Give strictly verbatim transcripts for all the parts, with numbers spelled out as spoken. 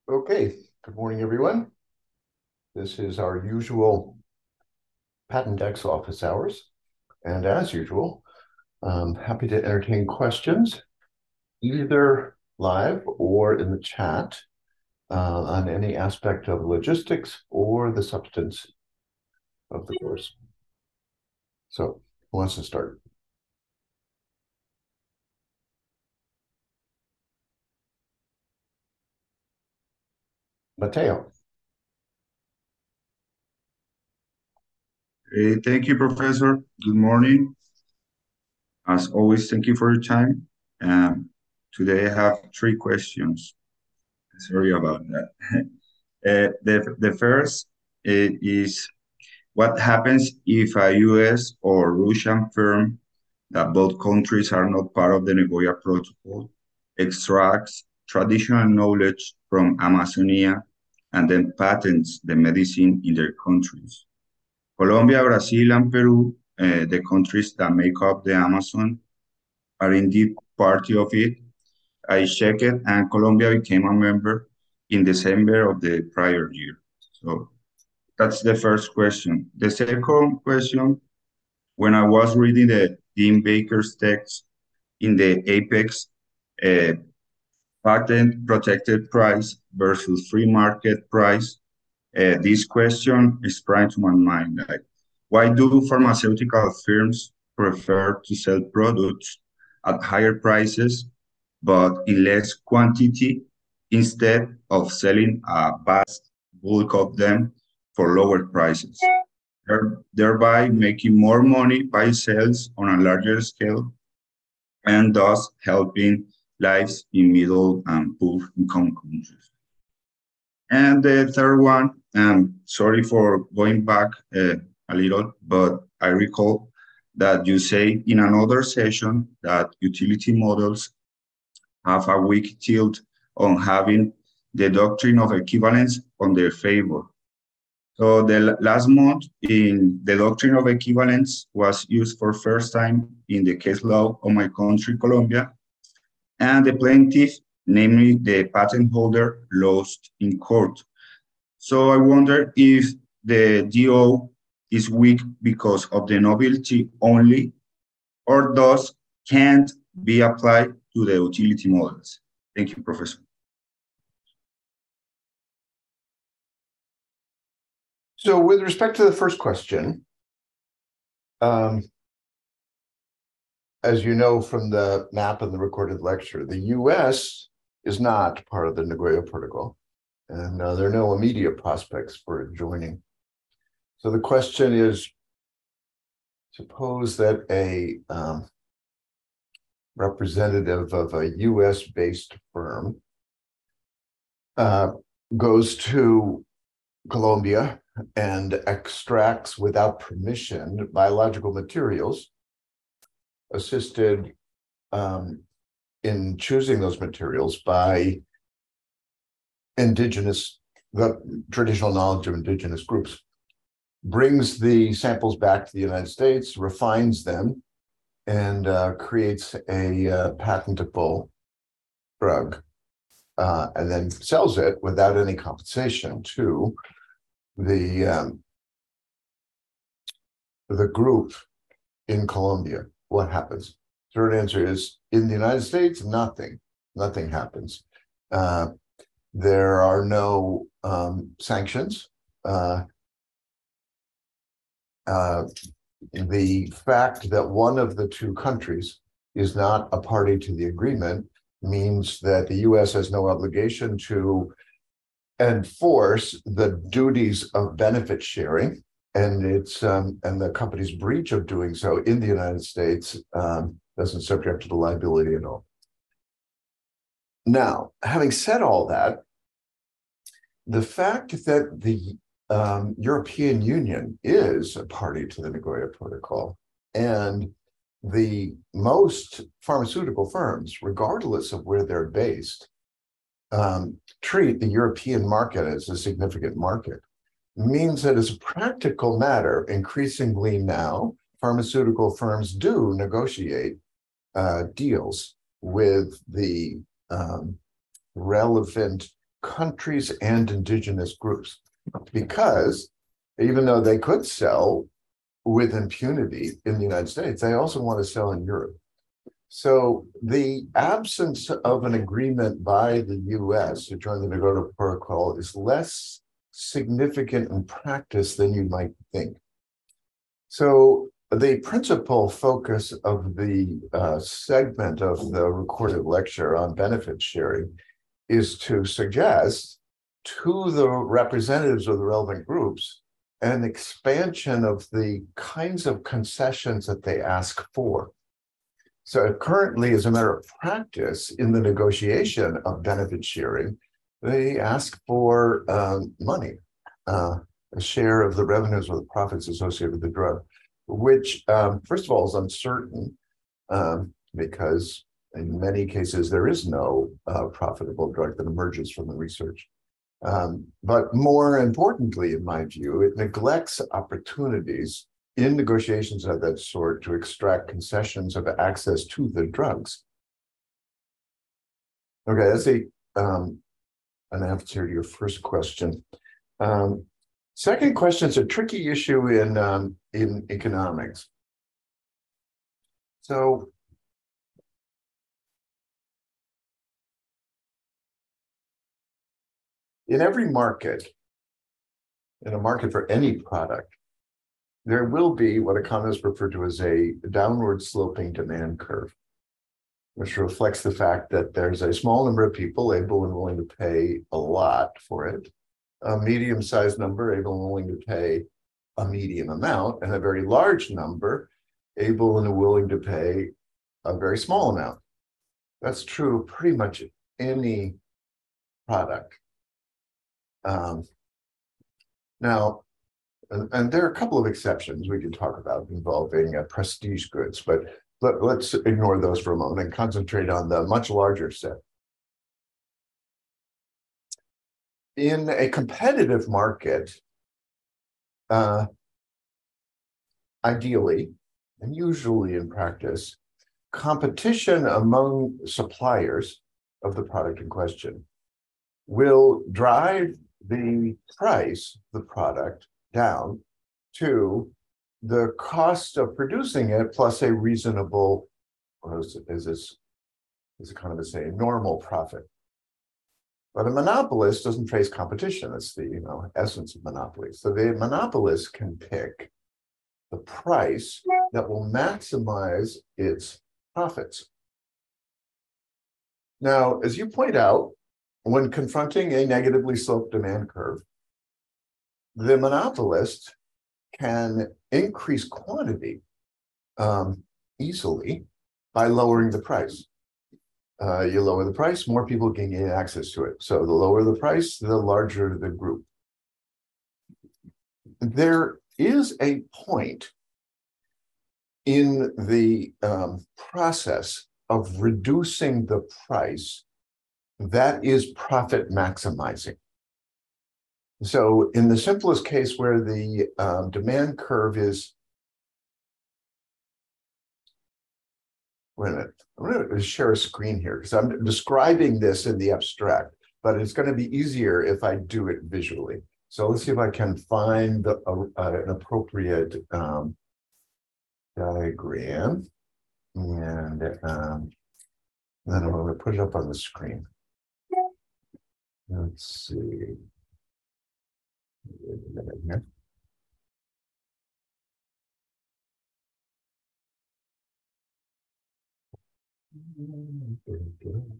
Okay, good morning, everyone. This is our usual Patent X office hours. And as usual, I'm happy to entertain questions, either live or in the chat, uh, on any aspect of logistics or the substance of the course. So, who wants to start? Mateo. Uh, thank you, Professor. Good morning. As always, thank you for your time. Um, Today I have three questions. Sorry about that. Uh, the, the first uh, is what happens if a U S or Russian firm that both countries are not part of the Nagoya Protocol extracts traditional knowledge from Amazonia and then patents the medicine in their countries? Colombia, Brazil, and Peru, uh, the countries that make up the Amazon, are indeed part of it. I checked it, and Colombia became a member in December of the prior year. So that's the first question. The second question, when I was reading the Dean Baker's text in the Apex uh, patent protected price versus free market price, uh, this question sprang to my mind. Like, why do pharmaceutical firms prefer to sell products at higher prices but in less quantity instead of selling a vast bulk of them for lower prices, thereby making more money by sales on a larger scale and thus helping lives in middle and poor income countries? And the third one, um, sorry for going back uh, a little, but I recall that you say in another session that utility models have a weak tilt on having the doctrine of equivalence on their favor. So the last month in the doctrine of equivalence was used for first time in the case law of my country, Colombia, and the plaintiff, namely the patent holder, lost in court. So I wonder if the D O is weak because of the novelty only, or thus can't be applied to the utility models. Thank you, Professor. So, with respect to the first question, um, as you know from the map and the recorded lecture, the U S is not part of the Nagoya Protocol, and uh, there are no immediate prospects for joining. So the question is, suppose that a um, representative of a U S-based firm uh, goes to Colombia and extracts without permission biological materials, assisted um, in choosing those materials by indigenous, the traditional knowledge of indigenous groups, brings the samples back to the United States, refines them, and uh, creates a uh, patentable drug, uh, and then sells it without any compensation to the um, the group in Colombia. What happens? Short answer is, in the United States, nothing. Nothing happens. Uh, there are no um, sanctions. Uh, uh, the fact that one of the two countries is not a party to the agreement means that the U S has no obligation to enforce the duties of benefit sharing, and it's um, and the company's breach of doing so in the United States um, doesn't subject to the liability at all. Now, having said all that, the fact that the um, European Union is a party to the Nagoya Protocol, and the most pharmaceutical firms, regardless of where they're based, um, treat the European market as a significant market, means that as a practical matter, increasingly now, pharmaceutical firms do negotiate uh, deals with the um, relevant countries and indigenous groups, because even though they could sell with impunity in the United States, they also want to sell in Europe. So the absence of an agreement by the U S to join the Nagoya Protocol is less significant in practice than you might think. So the principal focus of the uh, segment of the recorded lecture on benefit sharing is to suggest to the representatives of the relevant groups an expansion of the kinds of concessions that they ask for. So currently, as a matter of practice, in the negotiation of benefit sharing, they ask for um, money, uh, a share of the revenues or the profits associated with the drug, which, um, first of all, is uncertain um, because in many cases, there is no uh, profitable drug that emerges from the research. Um, but more importantly, in my view, it neglects opportunities in negotiations of that sort to extract concessions of access to the drugs. Okay, that's a, um, an answer to your first question. Um, second question is a tricky issue in, um, in economics. So in every market, in a market for any product, there will be what economists refer to as a downward sloping demand curve, which reflects the fact that there's a small number of people able and willing to pay a lot for it, a medium-sized number able and willing to pay a medium amount, and a very large number able and willing to pay a very small amount. That's true of pretty much any product. Um, now, And, and there are a couple of exceptions we could talk about involving uh, prestige goods, but let, let's ignore those for a moment and concentrate on the much larger set. In a competitive market, uh, ideally, and usually in practice, competition among suppliers of the product in question will drive the price of the product down to the cost of producing it plus a reasonable, or is, is this is it kind of a say, normal profit. But a monopolist doesn't face competition. That's the you know essence of monopoly. So the monopolist can pick the price that will maximize its profits. Now, as you point out, when confronting a negatively sloped demand curve, the monopolist can increase quantity um, easily by lowering the price. Uh, you lower the price, more people can gain access to it. So the lower the price, the larger the group. There is a point in the um, process of reducing the price that is profit maximizing. So in the simplest case where the um, demand curve is, wait a minute, I'm going to share a screen here because I'm describing this in the abstract, but it's going to be easier if I do it visually. So let's see if I can find the, uh, uh, an appropriate um, diagram, and um, then I'm going to put it up on the screen. Let's see. Wait a minute here. Very good.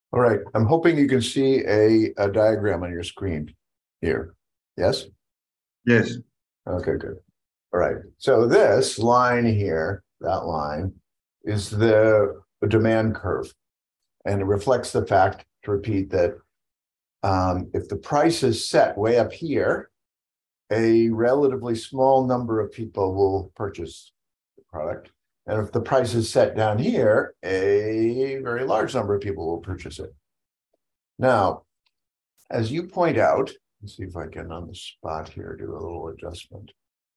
All right, I'm hoping you can see a, a diagram on your screen here. Yes? Yes. Okay, good. All right, so this line here, that line, is the, the demand curve. And it reflects the fact, to repeat, that um, if the price is set way up here, a relatively small number of people will purchase the product. And if the price is set down here, a very large number of people will purchase it. Now, as you point out, let's see if I can on the spot here do a little adjustment.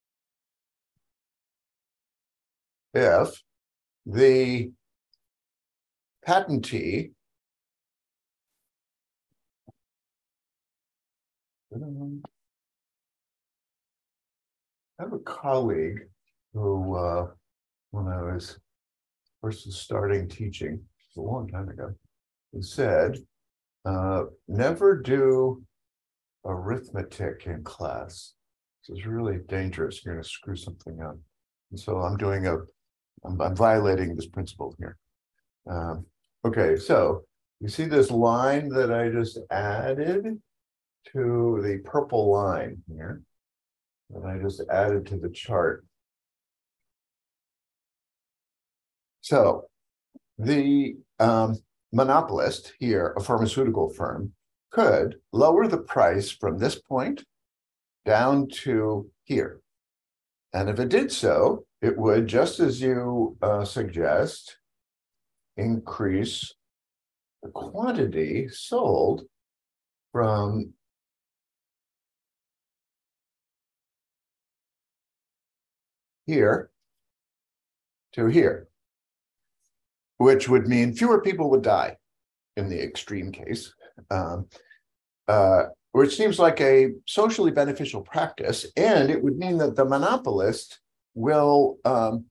If the patentee I have a colleague who, uh, when I was first starting teaching, a long time ago, who said, uh, never do arithmetic in class. This is really dangerous. You're going to screw something up. And so I'm doing a, I'm, I'm violating this principle here. Um, okay, so you see this line that I just added to the purple line here, that I just added to the chart. So the um, monopolist here, a pharmaceutical firm, could lower the price from this point down to here. And if it did so, it would, just as you uh, suggest, increase the quantity sold from here to here, which would mean fewer people would die in the extreme case, um, uh, which seems like a socially beneficial practice. And it would mean that the monopolist will um,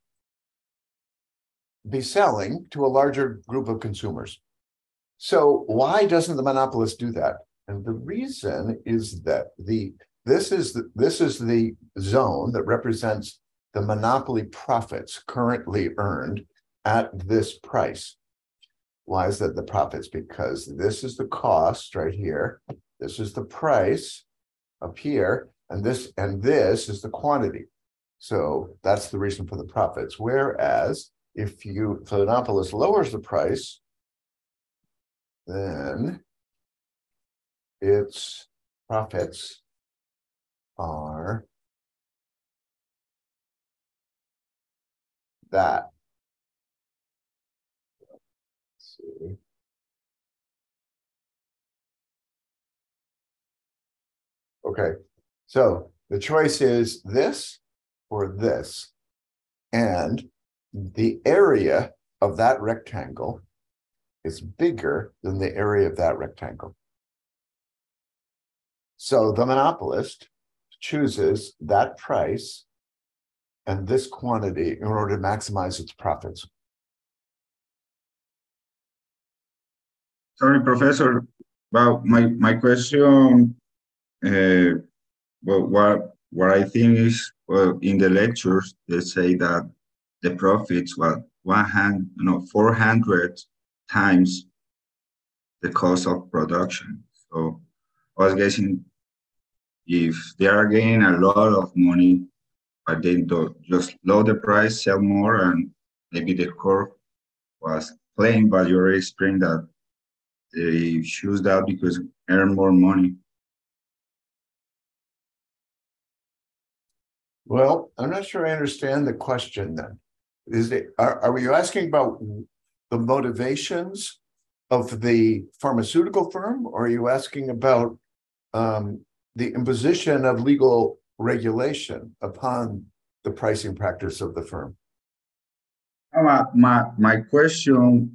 be selling to a larger group of consumers. So why doesn't the monopolist do that? And the reason is that the this is the, this is the zone that represents the monopoly profits currently earned at this price. Why is that the profits? Because this is the cost right here. This is the price up here, and this and this is the quantity. So that's the reason for the profits. Whereas if you if the monopolist lowers the price, then its profits are that. Let's see. Okay, so the choice is this or this. And the area of that rectangle is bigger than the area of that rectangle. So the monopolist chooses that price and this quantity in order to maximize its profits. Sorry, Professor. Well, my, my question, uh, well, what, what I think is, well, in the lectures, they say that the profits were one hundred, no, four hundred times the cost of production. So I was guessing if they are getting a lot of money, but they don't just lower the price, sell more, and maybe the curve was playing, but you already explained that they choose that because earn more money. Well, I'm not sure I understand the question then. Is it, are, are you asking about the motivations of the pharmaceutical firm, or are you asking about um, the imposition of legal regulation upon the pricing practice of the firm? My, my, my question,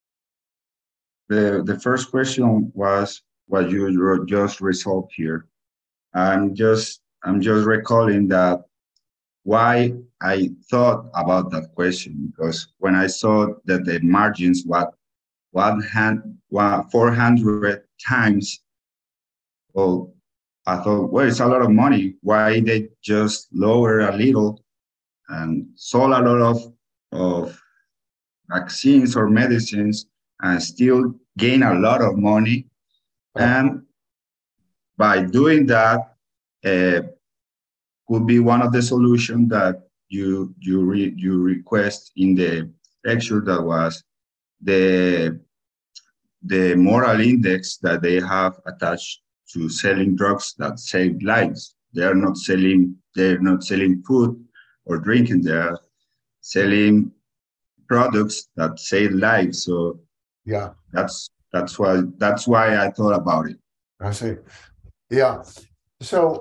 the, the first question was what you just resolved here. I'm just, I'm just recalling that why I thought about that question, because when I saw that the margins were one hand, one, four hundred times, well, I thought, well, it's a lot of money. Why they just lower a little and sold a lot of, of vaccines or medicines and still gain a lot of money. Oh. And by doing that, uh, could be one of the solutions that you you re, you request in the lecture, that was the the moral index that they have attached to selling drugs that save lives. They are not selling they're not selling food or drinking. They are selling products that save lives. So Yeah, that's that's why that's why I thought about it. I see. Yeah. So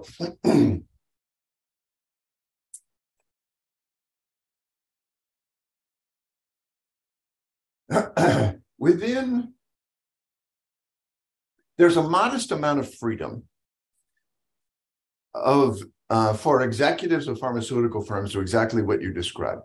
within, there's a modest amount of freedom of uh, for executives of pharmaceutical firms to exactly what you described,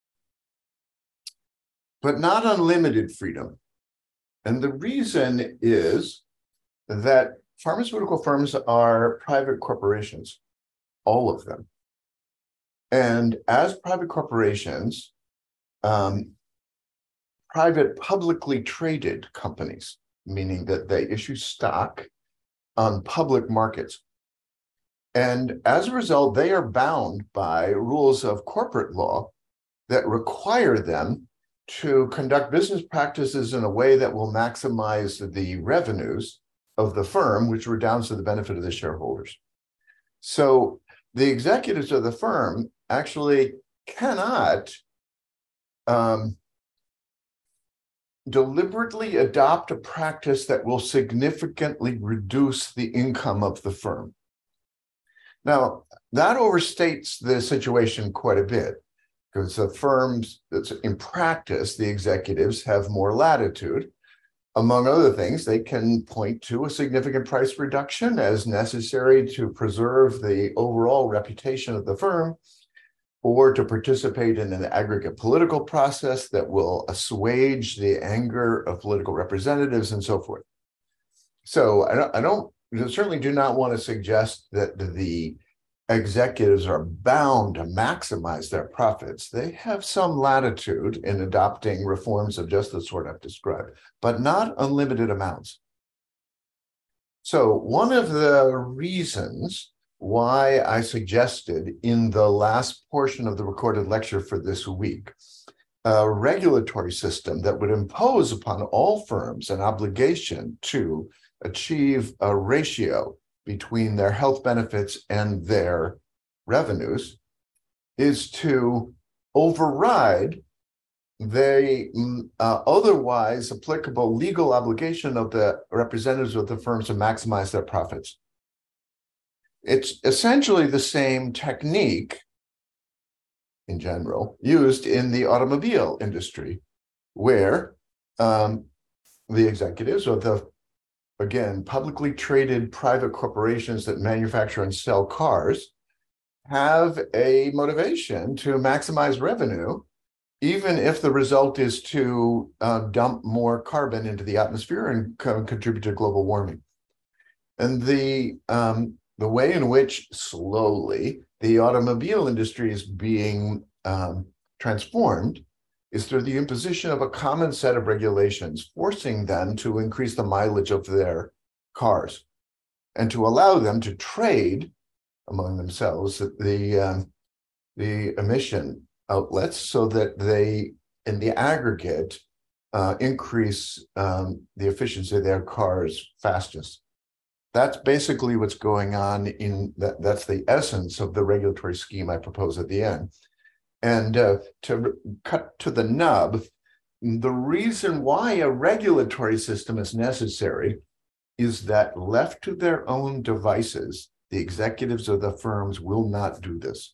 but not unlimited freedom. And the reason is that pharmaceutical firms are private corporations, all of them. And as private corporations, um, private publicly traded companies, meaning that they issue stock on public markets. And as a result, they are bound by rules of corporate law that require them to conduct business practices in a way that will maximize the revenues of the firm, which redounds to the benefit of the shareholders. So the executives of the firm actually cannot um, deliberately adopt a practice that will significantly reduce the income of the firm. Now, that overstates the situation quite a bit, because the firms, in practice, the executives have more latitude. Among other things, they can point to a significant price reduction as necessary to preserve the overall reputation of the firm, or to participate in an aggregate political process that will assuage the anger of political representatives and so forth. So I don't, I don't I certainly do not want to suggest that the executives are bound to maximize their profits. They have some latitude in adopting reforms of just the sort I've described, but not unlimited amounts. So one of the reasons why I suggested in the last portion of the recorded lecture for this week a regulatory system that would impose upon all firms an obligation to achieve a ratio between their health benefits and their revenues is to override the uh, otherwise applicable legal obligation of the representatives of the firms to maximize their profits. It's essentially the same technique in general used in the automobile industry, where um, the executives of the, again, publicly traded private corporations that manufacture and sell cars have a motivation to maximize revenue, even if the result is to uh, dump more carbon into the atmosphere and co- contribute to global warming. And the um, the way in which slowly the automobile industry is being um, transformed is through the imposition of a common set of regulations, forcing them to increase the mileage of their cars and to allow them to trade among themselves the, um, the emission outlets so that they, in the aggregate, uh, increase um, the efficiency of their cars fastest. That's basically what's going on in that. That's the essence of the regulatory scheme I propose at the end. And uh, to cut to the nub, the reason why a regulatory system is necessary is that left to their own devices, the executives of the firms will not do this.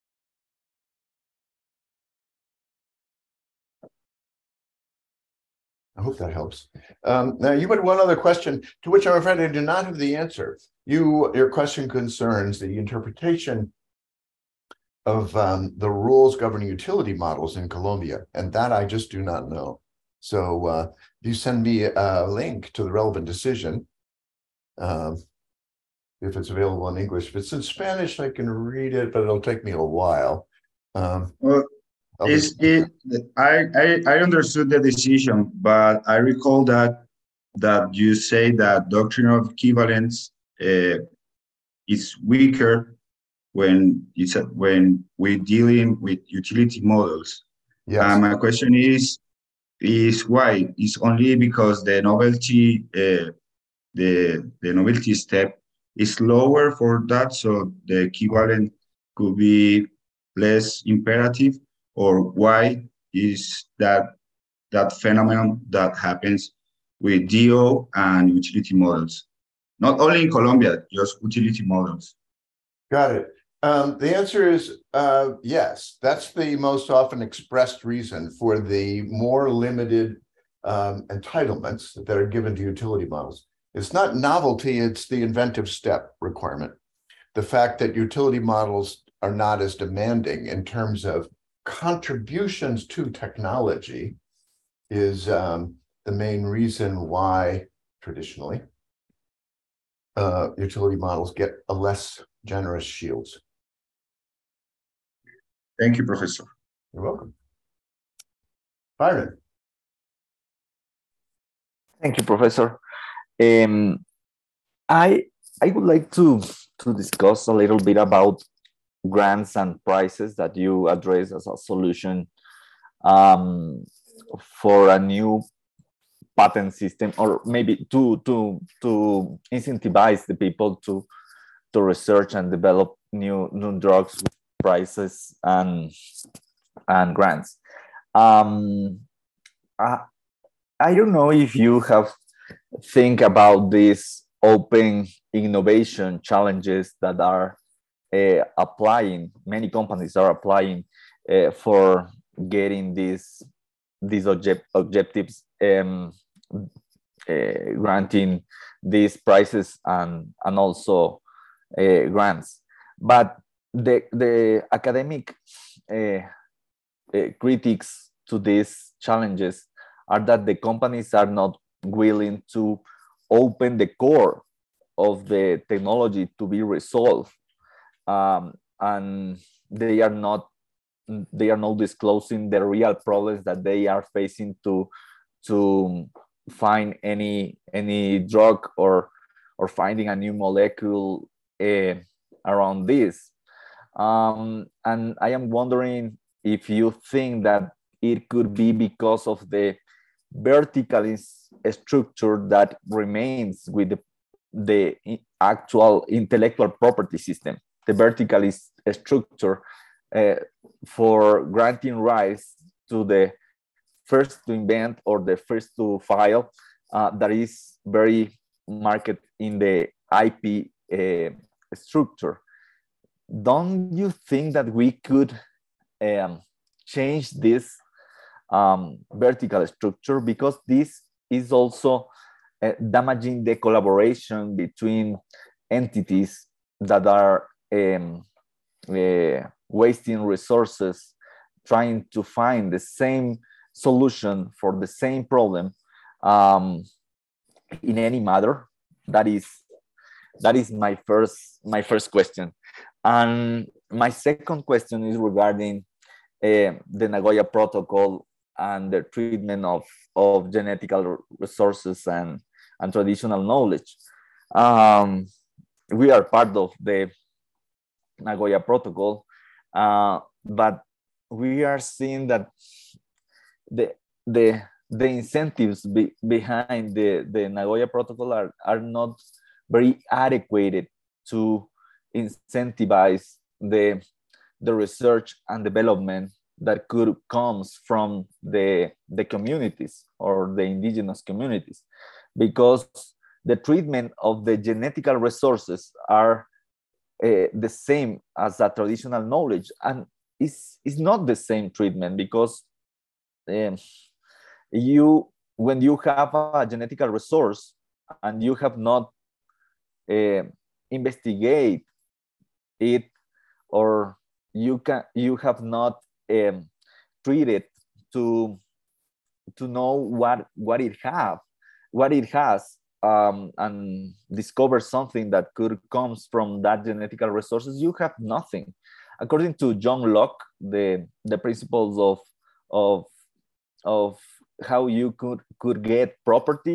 I hope that helps. Um, now, you had one other question to which I'm afraid I do not have the answer. You, your question concerns the interpretation of um, the rules governing utility models in Colombia, and that I just do not know. So uh, if you send me a link to the relevant decision, um, if it's available in English. If it's in Spanish, I can read it, but it'll take me a while. Um, Well, Is it, I, I, I understood the decision, but I recall that that you say that doctrine of equivalence uh, is weaker when it's a, when we're dealing with utility models. Yes. And my question is is why? It's only because the novelty uh, the the novelty step is lower for that, so the equivalent could be less imperative, or why is that that phenomenon that happens with D O and utility models? Not only in Colombia, just utility models. Got it. Um, the answer is uh, yes. That's the most often expressed reason for the more limited um, entitlements that are given to utility models. It's not novelty, it's the inventive step requirement. The fact that utility models are not as demanding in terms of contributions to technology is um, the main reason why traditionally uh, utility models get a less generous shields. Thank you, Professor. You're welcome. Byron. Thank you, Professor. Um, I I would like to to discuss a little bit about grants and prices that you address as a solution um, for a new patent system, or maybe to to to incentivize the people to to research and develop new new drugs with prices and and grants. Um, I, I don't know if you have think about these open innovation challenges that are uh, applying, many companies are applying uh, for getting these these object, objectives, um, uh, granting these prices and and also uh, grants. But the the academic uh, uh, critics to these challenges are that the companies are not willing to open the core of the technology to be resolved, um, and they are not they are not disclosing the real problems that they are facing to to find any any drug or or finding a new molecule uh, around this. Um, and I am wondering if you think that it could be because of the vertical structure that remains with the, the actual intellectual property system. The vertical structure uh, for granting rights to the first to invent or the first to file uh, that is very marked in the I P uh, structure. Don't you think that we could um, change this um, vertical structure, because this is also uh, damaging the collaboration between entities that are um, uh, wasting resources trying to find the same solution for the same problem um, in any matter? That is that is my first my first question. And my second question is regarding uh, the Nagoya Protocol and the treatment of, of genetical resources and, and traditional knowledge. Um, we are part of the Nagoya Protocol, uh, but we are seeing that the the the incentives be, behind the, the Nagoya Protocol are, are not very adequate to incentivize the, the research and development that could comes from the, the communities or the indigenous communities, because the treatment of the genetical resources are uh, the same as a traditional knowledge, and it's, it's not the same treatment, because um, you when you have a genetical resource and you have not uh, investigate it, or you can you have not um, treated to to know what what it have what it has um, and discover something that could comes from that genetical resources, you have nothing. According to John Locke, the the principles of of of how you could could get property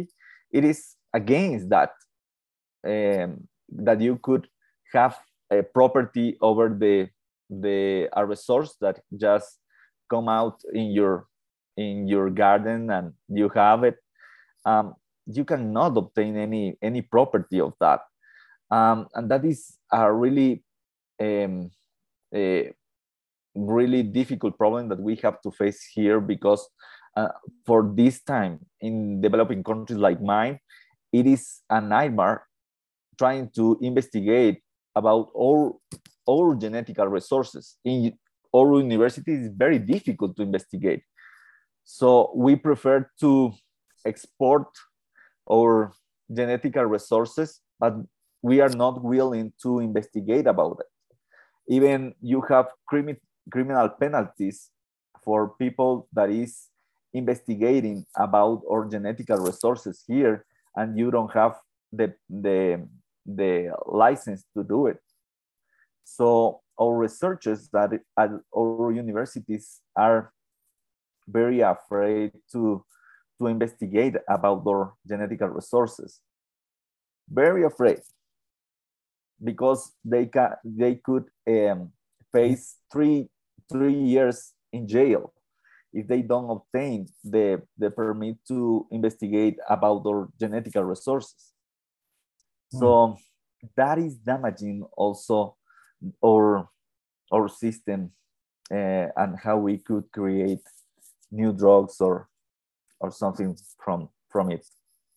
it is against that, um, that you could have a property over the the a resource that just come out in your in your garden and you have it. Um, you cannot obtain any any property of that, um, and that is a really um, a really difficult problem that we have to face here, because uh, for this time in developing countries like mine, it is a nightmare trying to investigate about all all genetical resources. In our university, it's very difficult to investigate. So we prefer to export our genetical resources, but we are not willing to investigate about it. Even you have crimi criminal penalties for people that is investigating about our genetical resources here, and you don't have the, the, the license to do it. So our researchers that at our universities are very afraid to, to investigate about their genetical resources. Very afraid, because they can they could um, face three three years in jail if they don't obtain the the permit to investigate about their genetical resources. Mm. So that is damaging also our our system, uh, and how we could create new drugs or or something from from it.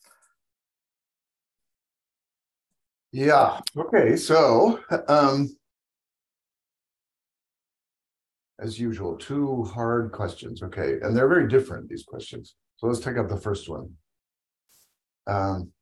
Yeah. Okay. So, um, as usual, two hard questions. Okay, and they're very different, these questions. So let's take up the first one. Um,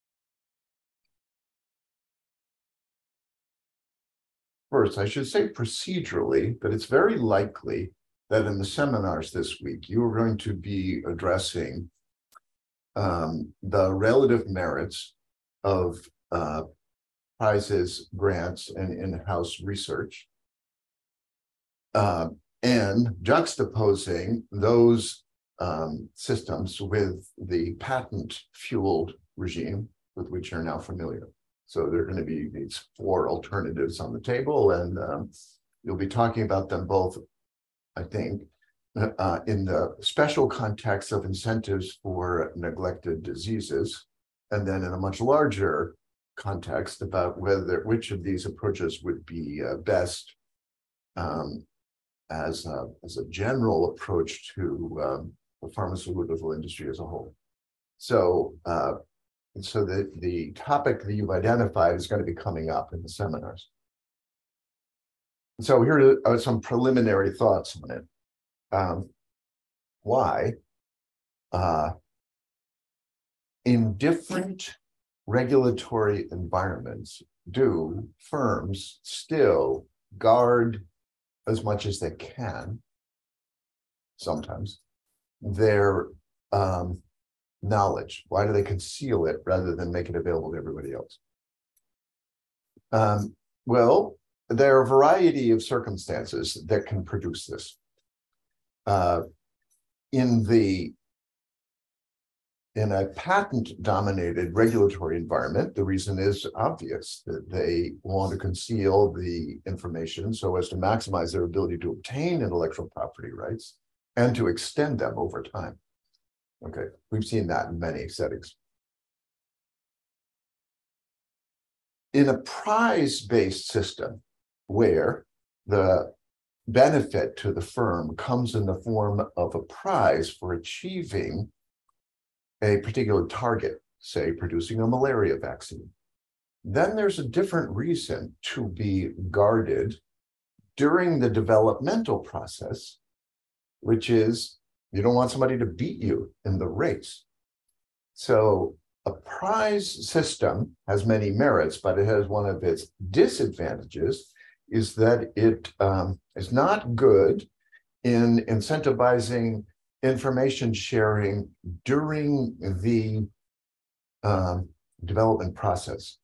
first, I should say procedurally, but it's very likely that in the seminars this week, you are going to be addressing um, the relative merits of uh, prizes, grants, and in-house research, uh, and juxtaposing those um, systems with the patent-fueled regime with which you're now familiar. So there are going to be these four alternatives on the table, and um, you'll be talking about them both, I think, uh, in the special context of incentives for neglected diseases, and then in a much larger context about whether which of these approaches would be uh, best um, as, a, as a general approach to um, the pharmaceutical industry as a whole. So, uh, so the, the topic that you've identified is going to be coming up in the seminars. So here are some preliminary thoughts on it. Um, why? Uh, in different regulatory environments, do firms still guard as much as they can, sometimes, their um, knowledge? Why do they conceal it rather than make it available to everybody else? Um, well, there are a variety of circumstances that can produce this. Uh, in the In a patent-dominated regulatory environment, the reason is obvious, that they want to conceal the information so as to maximize their ability to obtain intellectual property rights and to extend them over time. Okay, we've seen that in many settings. In a prize-based system where the benefit to the firm comes in the form of a prize for achieving a particular target, say producing a malaria vaccine, then there's a different reason to be guarded during the developmental process, which is you don't want somebody to beat you in the race. So a prize system has many merits, but it has one of its disadvantages is that it um, is not good in incentivizing information sharing during the um, development process.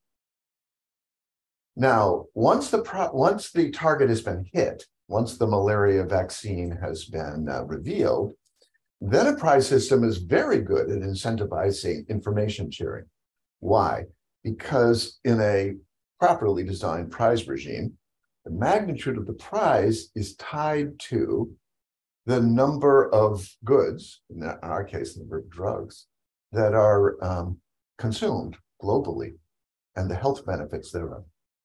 Now, once the pro once the target has been hit, once the malaria vaccine has been uh, revealed, then a prize system is very good at incentivizing information sharing. Why? Because in a properly designed prize regime, the magnitude of the prize is tied to the number of goods, in our case, the number of drugs, that are um, consumed globally and the health benefits thereof.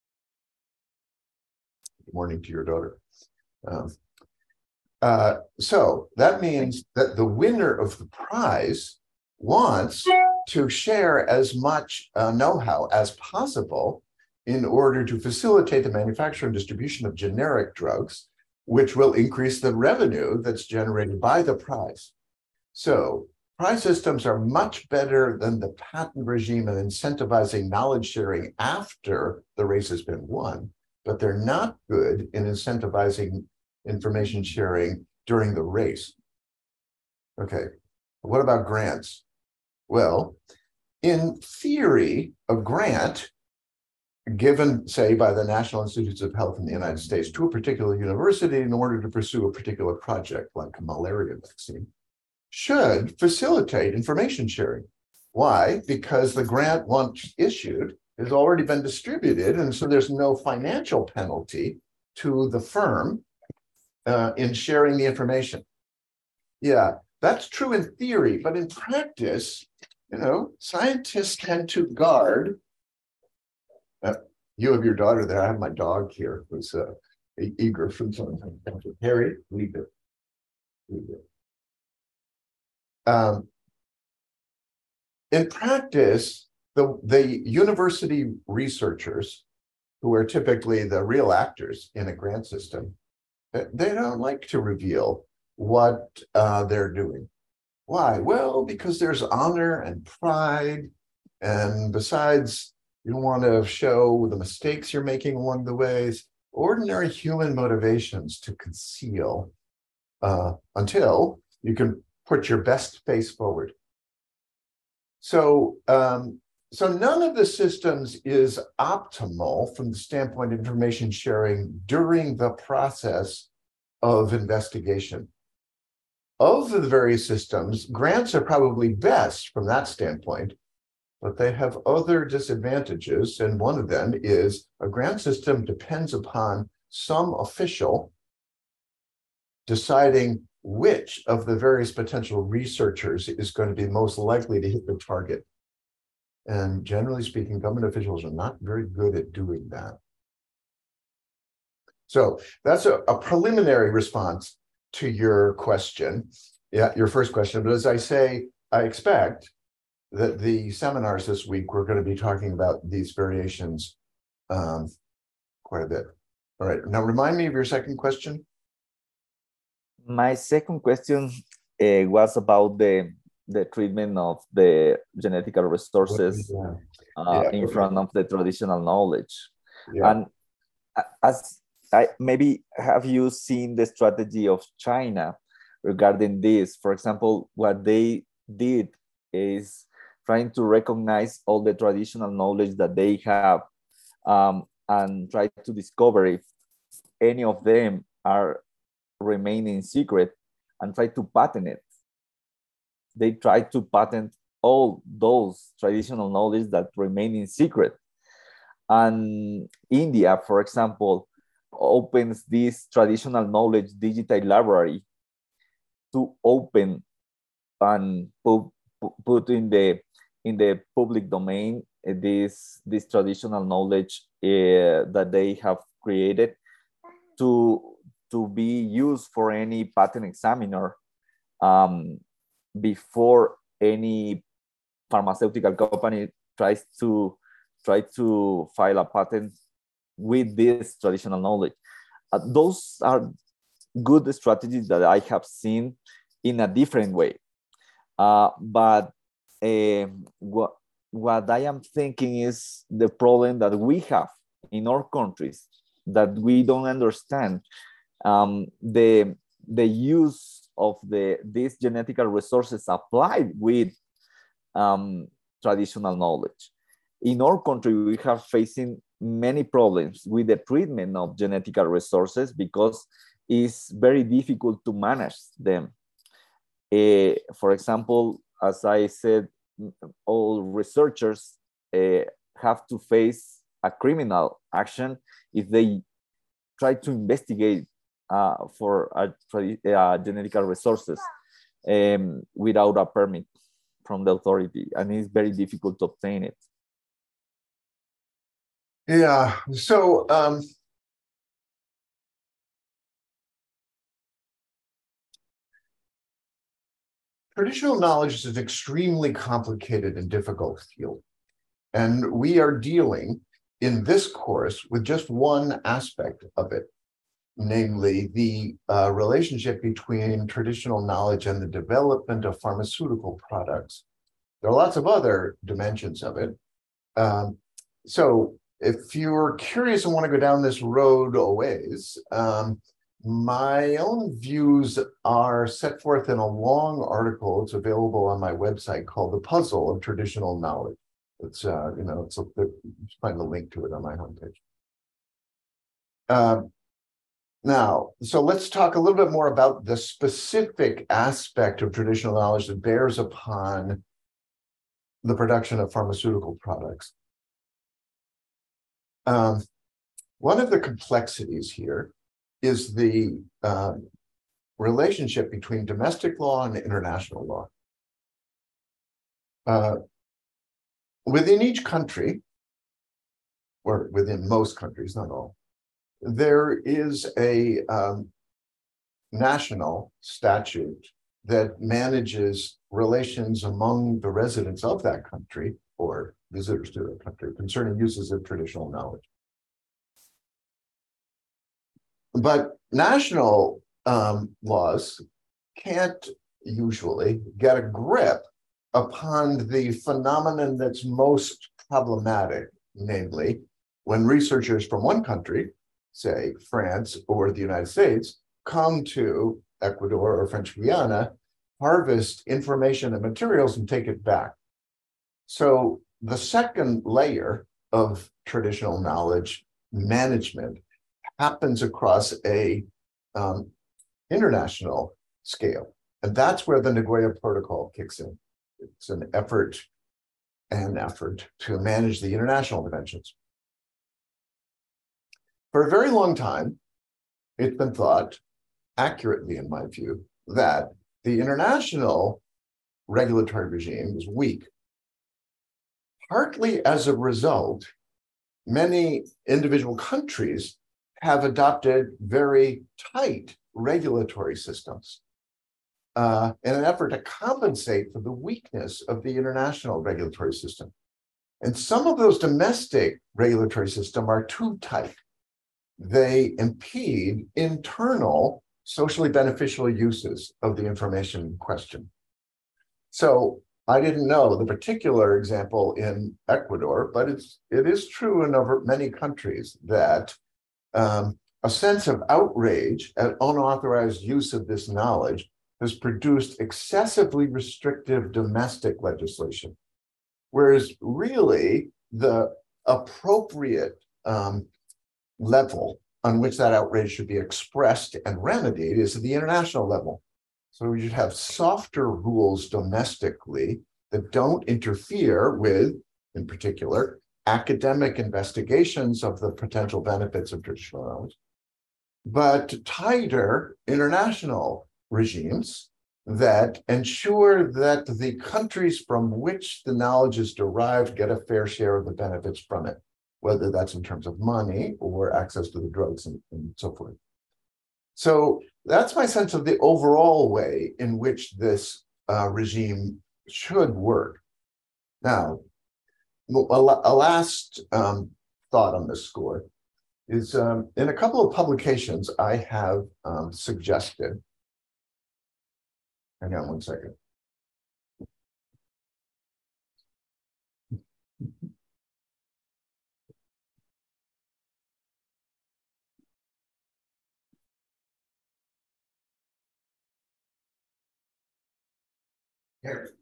Good morning to your daughter. Um, uh, so that means that the winner of the prize wants to share as much uh, know-how as possible in order to facilitate the manufacture and distribution of generic drugs, which will increase the revenue that's generated by the prize. So prize systems are much better than the patent regime in incentivizing knowledge sharing after the race has been won, but they're not good in incentivizing information sharing during the race. Okay, what about grants? Well, in theory, a grant given, say, by the National Institutes of Health in the United States to a particular university in order to pursue a particular project, like a malaria vaccine, should facilitate information sharing. Why? Because the grant, once issued, has already been distributed, and so there's no financial penalty to the firm uh, in sharing the information. Yeah, that's true in theory, but in practice, you know, scientists tend to guard. Uh, you have your daughter there. I have my dog here who's uh, eager for something. Harry, leave it. Leave it. Um, in practice, the, the university researchers, who are typically the real actors in a grant system, they don't like to reveal what uh, they're doing. Why? Well, because there's honor and pride, and besides, you don't want to show the mistakes you're making along the ways, ordinary human motivations to conceal uh, until you can put your best face forward. So, um, so none of the systems is optimal from the standpoint of information sharing during the process of investigation. Of the various systems, grants are probably best from that standpoint, but they have other disadvantages, and one of them is a grant system depends upon some official deciding which of the various potential researchers is going to be most likely to hit the target. And generally speaking, government officials are not very good at doing that. So that's a, a preliminary response to your question, yeah, your first question. But as I say, I expect that the seminars this week, we're going to be talking about these variations um, quite a bit. All right, now remind me of your second question. My second question uh, was about the the treatment of the genetical resources Yeah. uh, Yeah, in okay. front of the traditional knowledge. Yeah. And as I, maybe have you seen the strategy of China regarding this? For example, what they did is trying to recognize all the traditional knowledge that they have um, and try to discover if any of them are remaining secret and try to patent it. They try to patent all those traditional knowledge that remain in secret. And India, for example, opens this traditional knowledge digital library to open and put, put in the in the public domain uh, this this traditional knowledge uh, that they have created to to be used for any patent examiner um, before any pharmaceutical company tries to try to file a patent with this traditional knowledge. Uh, those are good strategies that I have seen in a different way. Uh, but uh, what, what I am thinking is the problem that we have in our countries, that we don't understand um, the, the use of the, these genetical resources applied with um, traditional knowledge. In our country, we have facing many problems with the treatment of genetical resources because it's very difficult to manage them. Uh, for example, as I said, all researchers uh, have to face a criminal action if they try to investigate uh, for uh, uh, genetical resources um, without a permit from the authority, and it's very difficult to obtain it. Yeah, so um, traditional knowledge is an extremely complicated and difficult field. And we are dealing in this course with just one aspect of it, namely the uh, relationship between traditional knowledge and the development of pharmaceutical products. There are lots of other dimensions of it. Um, so if you're curious and want to go down this road a ways, um, my own views are set forth in a long article. It's available on my website called The Puzzle of Traditional Knowledge. It's, uh, you know, it's a, you find the link to it on my homepage. Um, now, so let's talk a little bit more about the specific aspect of traditional knowledge that bears upon the production of pharmaceutical products. Um, one of the complexities here is the uh, relationship between domestic law and international law. Uh, within each country, or within most countries, not all, there is a um, national statute that manages relations among the residents of that country or visitors to the country concerning uses of traditional knowledge. But national um, laws can't usually get a grip upon the phenomenon that's most problematic, namely when researchers from one country, say France or the United States, come to Ecuador or French Guiana, harvest information and materials and take it back. So the second layer of traditional knowledge management happens across a um, international scale. And that's where the Nagoya Protocol kicks in. It's an effort, an effort to manage the international dimensions. For a very long time, it's been thought, accurately in my view, that the international regulatory regime is weak. Partly as a result, many individual countries have adopted very tight regulatory systems uh, in an effort to compensate for the weakness of the international regulatory system. And some of those domestic regulatory systems are too tight. They impede internal socially beneficial uses of the information in question. So I didn't know the particular example in Ecuador, but it's, it is true in over many countries that um, a sense of outrage at unauthorized use of this knowledge has produced excessively restrictive domestic legislation, whereas really the appropriate um, level on which that outrage should be expressed and remedied is at the international level. So we should have softer rules domestically that don't interfere with, in particular, academic investigations of the potential benefits of traditional knowledge, but tighter international regimes that ensure that the countries from which the knowledge is derived get a fair share of the benefits from it, whether that's in terms of money or access to the drugs and, and so forth. So that's my sense of the overall way in which this uh, regime should work. Now, a, a last um, thought on this score is um, in a couple of publications I have um, suggested. Hang on one second. Here.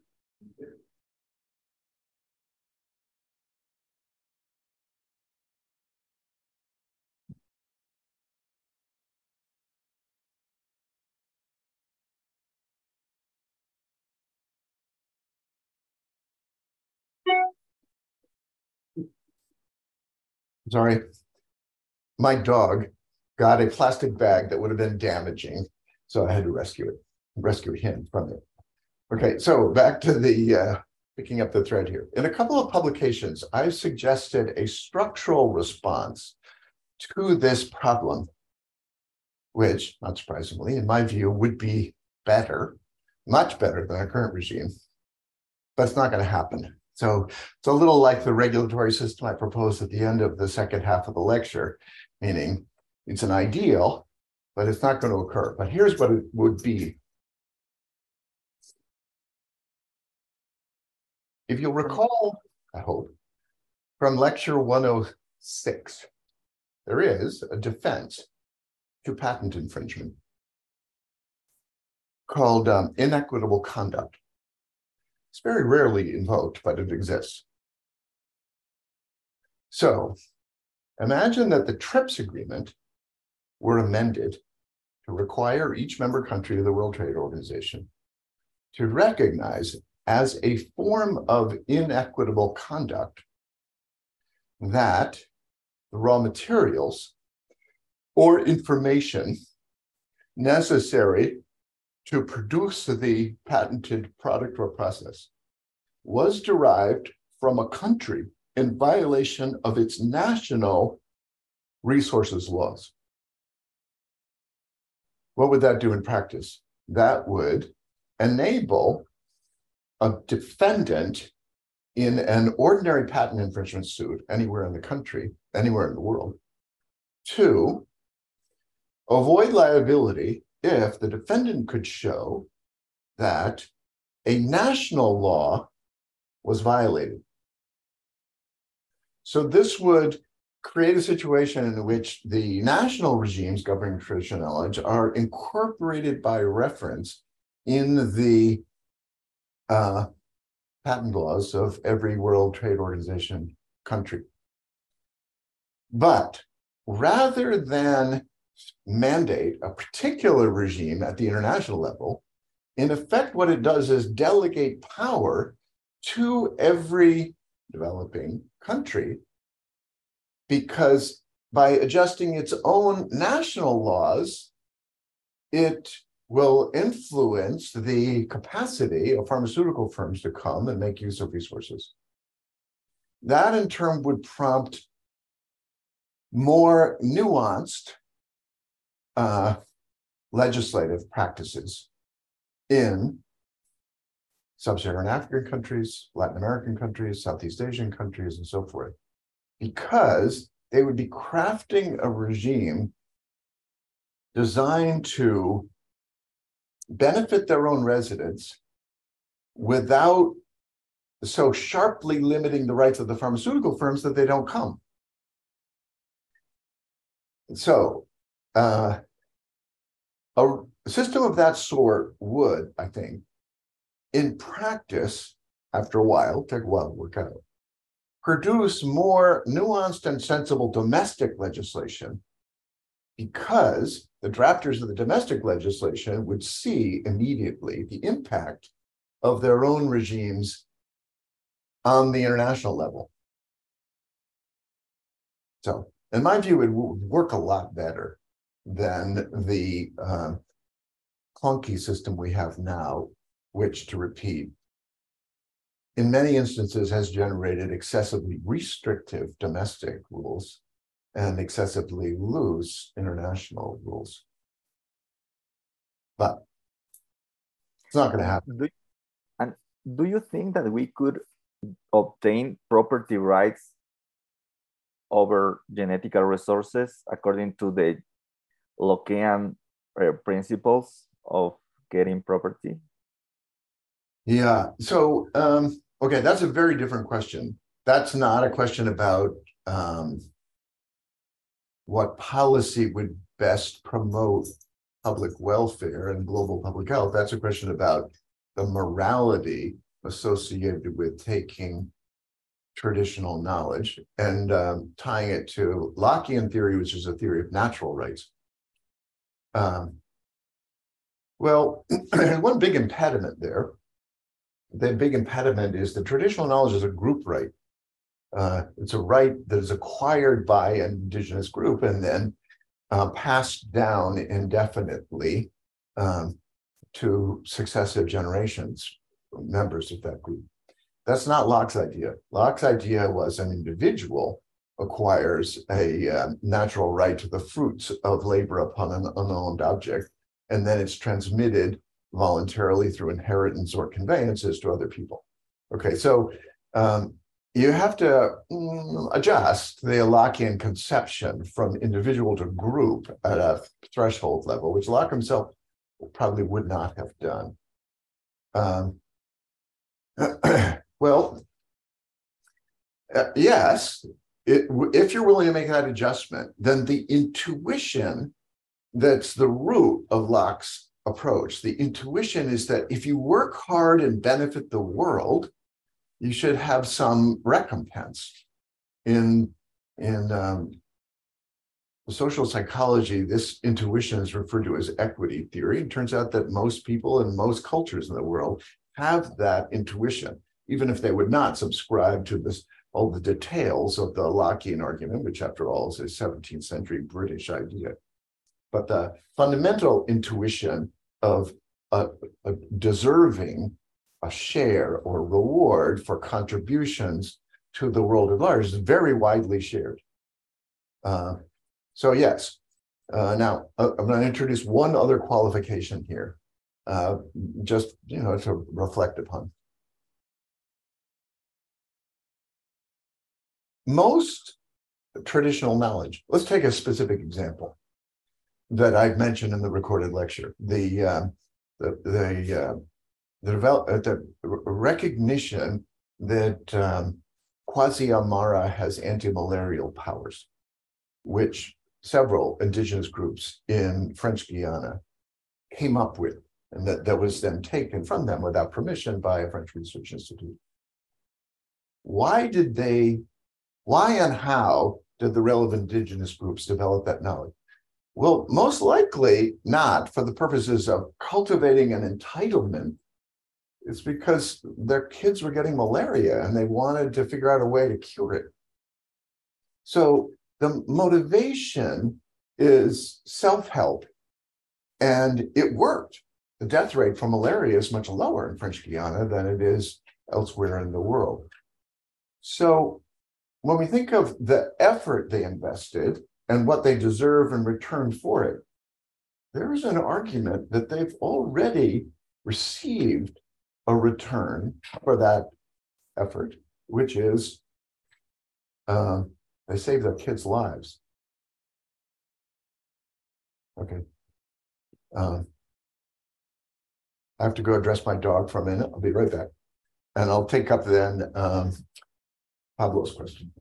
sorry, my dog got a plastic bag that would have been damaging, so I had to rescue it, rescue him from it. Okay, so back to the, uh, picking up the thread here. In a couple of publications, I've suggested a structural response to this problem, which, not surprisingly, in my view, would be better, much better than our current regime, but it's not going to happen. So it's a little like the regulatory system I proposed at the end of the second half of the lecture, meaning it's an ideal, but it's not going to occur. But here's what it would be. If you'll recall, I hope, from lecture one oh six, there is a defense to patent infringement called um, inequitable conduct. It's very rarely invoked, but it exists. So imagine that the TRIPS agreement were amended to require each member country of the World Trade Organization to recognize as a form of inequitable conduct that the raw materials or information necessary to produce the patented product or process was derived from a country in violation of its national resources laws. What would that do in practice? That would enable a defendant in an ordinary patent infringement suit anywhere in the country, anywhere in the world, to avoid liability if the defendant could show that a national law was violated. So this would create a situation in which the national regimes governing traditional knowledge are incorporated by reference in the uh, patent laws of every World Trade Organization country. But rather than mandate a particular regime at the international level, in effect, what it does is delegate power to every developing country, because by adjusting its own national laws, it will influence the capacity of pharmaceutical firms to come and make use of resources. That in turn would prompt more nuanced uh, legislative practices in sub-Saharan African countries, Latin American countries, Southeast Asian countries, and so forth, because they would be crafting a regime designed to benefit their own residents without so sharply limiting the rights of the pharmaceutical firms that they don't come. So uh, a system of that sort would, I think, in practice, after a while, take a while to work out, produce more nuanced and sensible domestic legislation, because the drafters of the domestic legislation would see immediately the impact of their own regimes on the international level. So, in my view, it would work a lot better than the uh, clunky system we have now, which, to repeat, in many instances has generated excessively restrictive domestic rules and excessively loose international rules. But it's not going to happen. Do, and do you think that we could obtain property rights over genetical resources according to the Lockean uh, principles of getting property? Yeah, so, um, okay, that's a very different question. That's not a question about um, what policy would best promote public welfare and global public health. That's a question about the morality associated with taking traditional knowledge and um, tying it to Lockean theory, which is a theory of natural rights. Um, well, one big impediment there, the big impediment is the traditional knowledge is a group right. Uh, it's a right that is acquired by an indigenous group and then uh, passed down indefinitely um, to successive generations, members of that group. That's not Locke's idea. Locke's idea was an individual acquires a uh, natural right to the fruits of labor upon an unowned object, and then it's transmitted voluntarily through inheritance or conveyances to other people. Okay, so um, you have to mm, adjust the Lockean conception from individual to group at a threshold level, which Locke himself probably would not have done. Um, well, uh, yes, it, if you're willing to make that adjustment, then the intuition that's the root of Locke's approach, the intuition is that if you work hard and benefit the world, you should have some recompense. In, in um, social psychology, this intuition is referred to as equity theory. It turns out that most people in most cultures in the world have that intuition, even if they would not subscribe to this, all the details of the Lockean argument, which after all is a seventeenth century British idea. But the fundamental intuition of a, a deserving a share or reward for contributions to the world at large is very widely shared. Uh, so yes, uh, now uh, I'm going to introduce one other qualification here, uh, just you know to reflect upon. Most traditional knowledge. Let's take a specific example that I've mentioned in the recorded lecture. The uh, the the uh, the, develop, uh, the recognition that um, quasi-amara has anti-malarial powers, which several indigenous groups in French Guiana came up with, and that, that was then taken from them without permission by a French research institute. Why did they, why and how did the relevant indigenous groups develop that knowledge? Well, most likely not for the purposes of cultivating an entitlement. It's because their kids were getting malaria and they wanted to figure out a way to cure it. So the motivation is self-help, and it worked. The death rate from malaria is much lower in French Guiana than it is elsewhere in the world. So when we think of the effort they invested and what they deserve in return for it, there is an argument that they've already received a return for that effort, which is uh, they save their kids' lives. Okay. Um, I have to go address my dog for a minute. I'll be right back. And I'll take up then um, Pablo's question.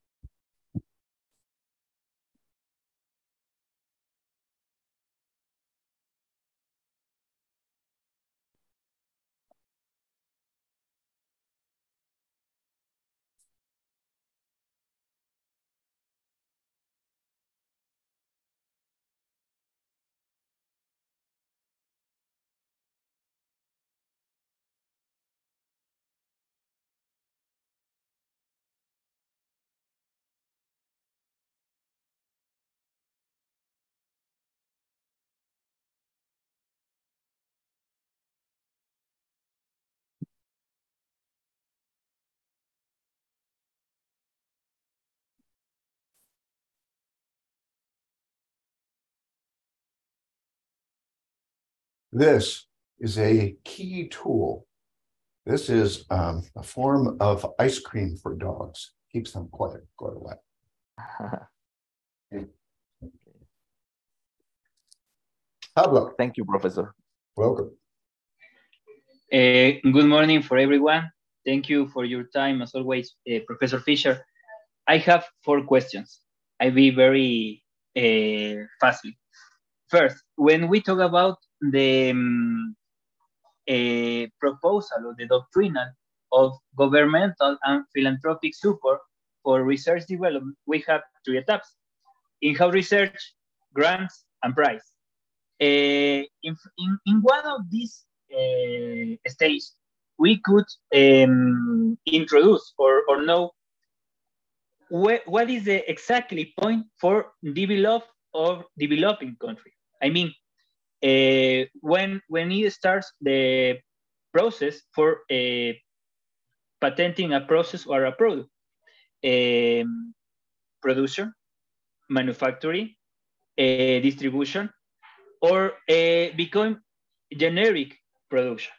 This is a key tool. This is um, a form of ice cream for dogs. Keeps them quiet, quite away. Pablo. Thank you, Professor. Welcome. Uh, good morning for everyone. Thank you for your time, as always, uh, Professor Fisher. I have four questions. I'll be very uh, fastly. First, when we talk about the um, uh, proposal or the doctrinal of governmental and philanthropic support for research development, we have three etaps: in-house research, grants, and prize. Uh, in, in, in one of these uh, stages, we could um, introduce or, or know wh what is the exactly point for develop or developing country? I mean, uh, when when it starts the process for uh, patenting a process or a product, um, production, manufacturing, uh, distribution, or uh, become generic production.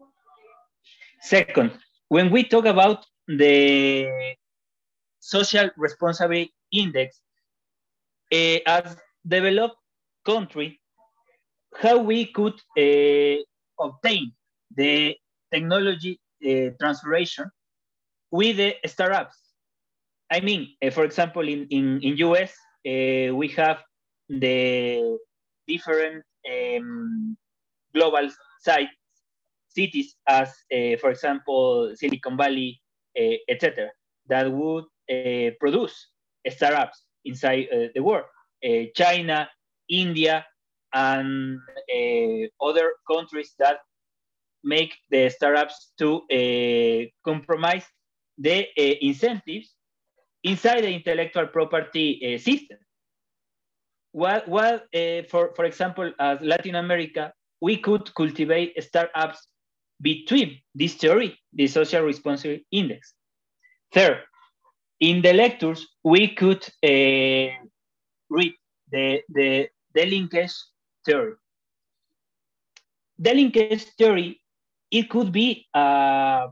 Second, when we talk about the social responsibility index, uh, as developed country, how we could uh, obtain the technology uh, transformation with the startups. I mean, uh, for example, in, in, in U S, uh, we have the different um, global sites, cities as, uh, for example, Silicon Valley, uh, et cetera, that would uh, produce startups inside uh, the world. Uh, China, India, and uh, other countries that make the startups to uh, compromise the uh, incentives inside the intellectual property uh, system. What, what uh, for, for example, as Latin America, we could cultivate startups between this theory, the social responsibility index. Third, in the lectures, we could uh, read the, the, the linkage theory. The linkage theory, it could be uh,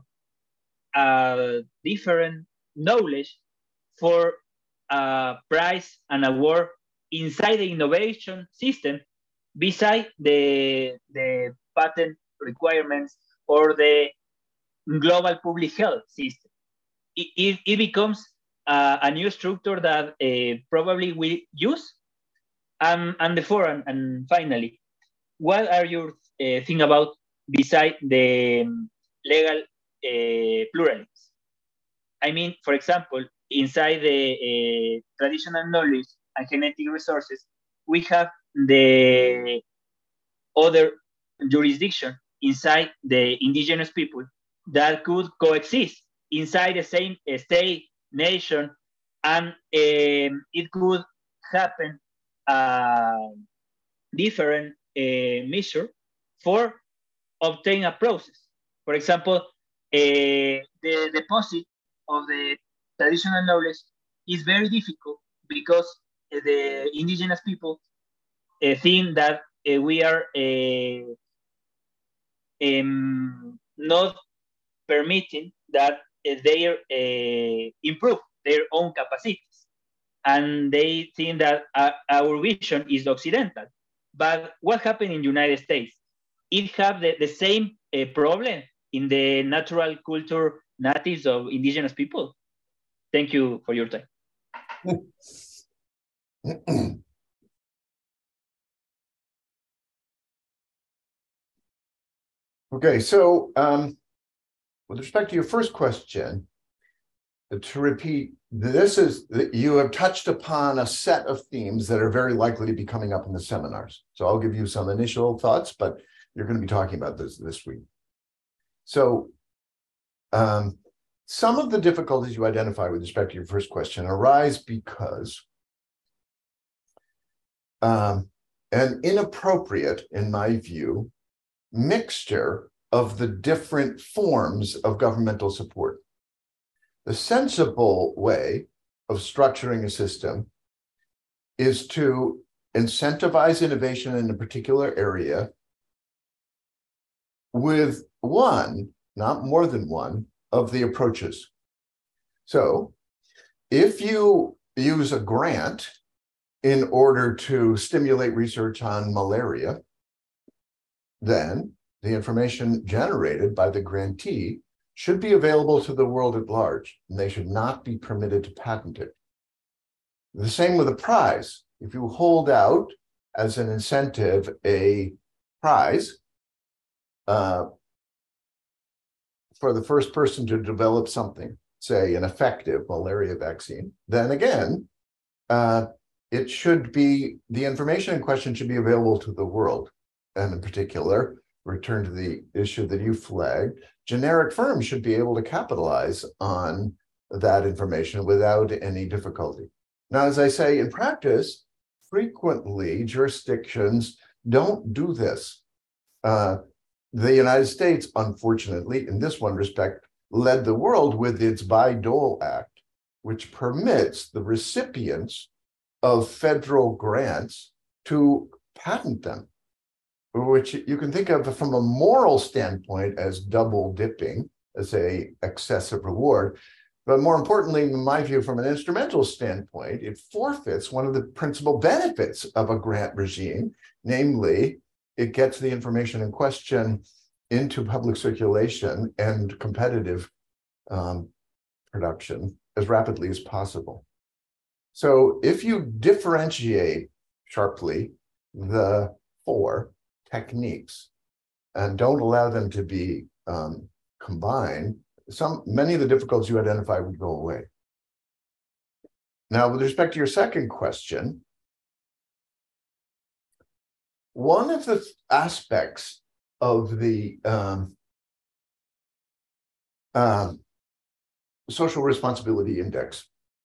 a different knowledge for a prize and award inside the innovation system beside the, the patent requirements or the global public health system. It, it, it becomes uh, a new structure that uh, probably we use. Um, and the fourth, and, and finally, what are your uh, think about beside the legal uh, pluralism? I mean, for example, inside the uh, traditional knowledge and genetic resources, we have the other jurisdiction inside the indigenous people that could coexist inside the same state, nation, and um, it could happen uh, different uh, measure for obtain a process. For example, uh, the deposit of the traditional knowledge is very difficult because the indigenous people uh, think that uh, we are uh, um, not permitting that uh, they uh, improve their own capacities. And they think that uh, our vision is Occidental. But what happened in the United States? It have the, the same uh, problem in the natural culture natives of indigenous people. Thank you for your time. Okay, so um, with respect to your first question, to repeat, this is that you have touched upon a set of themes that are very likely to be coming up in the seminars. So I'll give you some initial thoughts, but you're going to be talking about this this week. So um, some of the difficulties you identify with respect to your first question arise because um, an inappropriate, in my view, mixture of the different forms of governmental support. The sensible way of structuring a system is to incentivize innovation in a particular area with one, not more than one, of the approaches. So if you use a grant in order to stimulate research on malaria, then the information generated by the grantee should be available to the world at large, and they should not be permitted to patent it. The same with a prize. If you hold out as an incentive a prize uh, for the first person to develop something, say an effective malaria vaccine, then again, uh, it should be, the information in question should be available to the world. And in particular, return to the issue that you flagged, generic firms should be able to capitalize on that information without any difficulty. Now, as I say, in practice, frequently jurisdictions don't do this. Uh, the United States, unfortunately, in this one respect, led the world with its Bayh-Dole Act, which permits the recipients of federal grants to patent them, which you can think of from a moral standpoint as double dipping, as a excessive reward. But more importantly, in my view, from an instrumental standpoint, it forfeits one of the principal benefits of a grant regime, namely, it gets the information in question into public circulation and competitive um, production as rapidly as possible. So if you differentiate sharply the four techniques and don't allow them to be um, combined, some many of the difficulties you identify would go away. Now, with respect to your second question, one of the aspects of the um, um, social responsibility index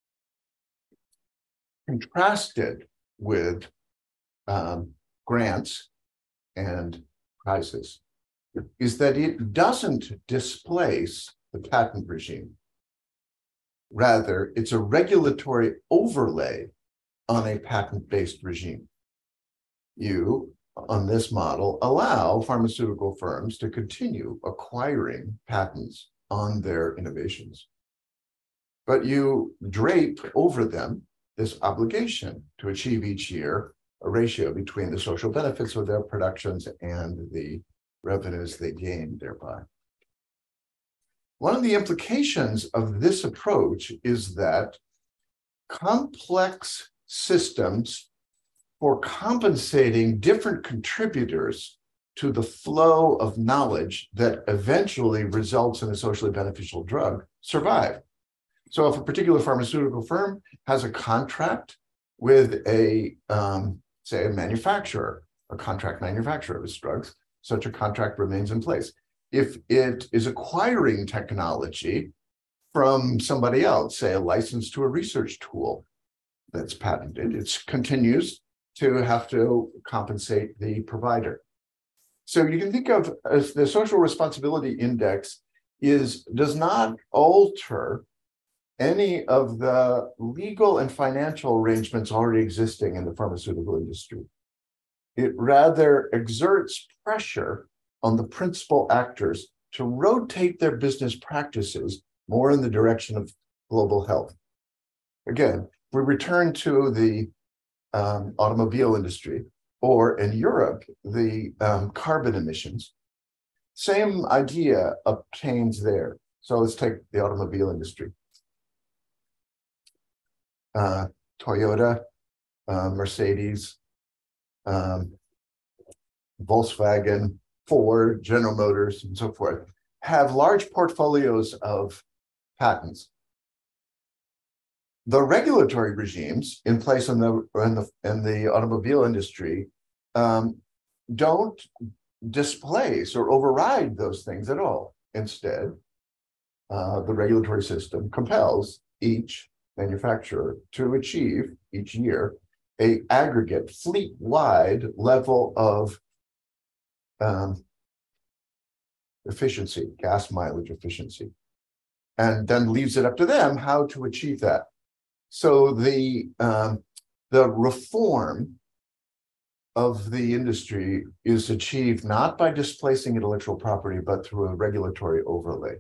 contrasted with um, grants and prizes is that it doesn't displace the patent regime. Rather, it's a regulatory overlay on a patent-based regime. You, on this model, allow pharmaceutical firms to continue acquiring patents on their innovations. But you drape over them this obligation to achieve each year a ratio between the social benefits of their productions and the revenues they gain thereby. One of the implications of this approach is that complex systems for compensating different contributors to the flow of knowledge that eventually results in a socially beneficial drug survive. So if a particular pharmaceutical firm has a contract with a, um, say, a manufacturer, a contract manufacturer of its drugs, such a contract remains in place. If it is acquiring technology from somebody else, say a license to a research tool that's patented, it continues to have to compensate the provider. So you can think of as the social responsibility index is does not alter any of the legal and financial arrangements already existing in the pharmaceutical industry. It rather exerts pressure on the principal actors to rotate their business practices more in the direction of global health. Again, we return to the um, automobile industry, or in Europe, the um, carbon emissions. Same idea obtains there. So let's take the automobile industry. Uh, Toyota, uh, Mercedes, um, Volkswagen, Ford, General Motors, and so forth, have large portfolios of patents. The regulatory regimes in place in the in the, in the automobile industry um, don't displace or override those things at all. Instead, uh, the regulatory system compels each manufacturer to achieve each year a aggregate fleet-wide level of um, efficiency, gas mileage efficiency, and then leaves it up to them how to achieve that. So the um, the reform of the industry is achieved not by displacing intellectual property, but through a regulatory overlay.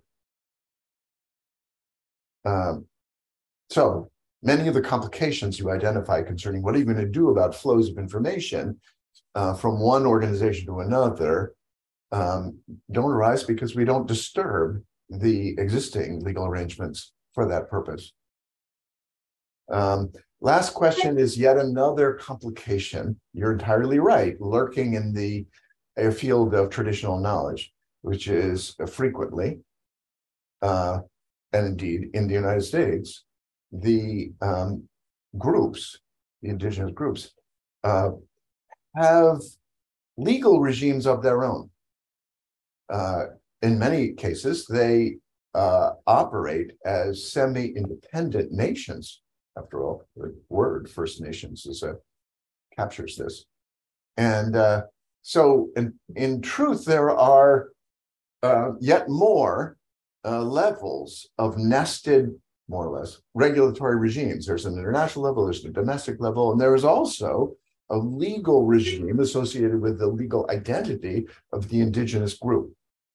Um, so many of the complications you identify concerning what are you going to do about flows of information uh, from one organization to another um, don't arise because we don't disturb the existing legal arrangements for that purpose. Um, last question is yet another complication. You're entirely right, lurking in the uh, field of traditional knowledge, which is uh, frequently, uh, and indeed in the United States, the um, groups, the indigenous groups, uh, have legal regimes of their own. Uh, in many cases, they uh, operate as semi-independent nations. After all, the word First Nations is a, captures this. And uh, so in, in truth, there are uh, yet more uh, levels of nested, more or less, regulatory regimes. There's an international level, there's a domestic level, and there is also a legal regime associated with the legal identity of the indigenous group.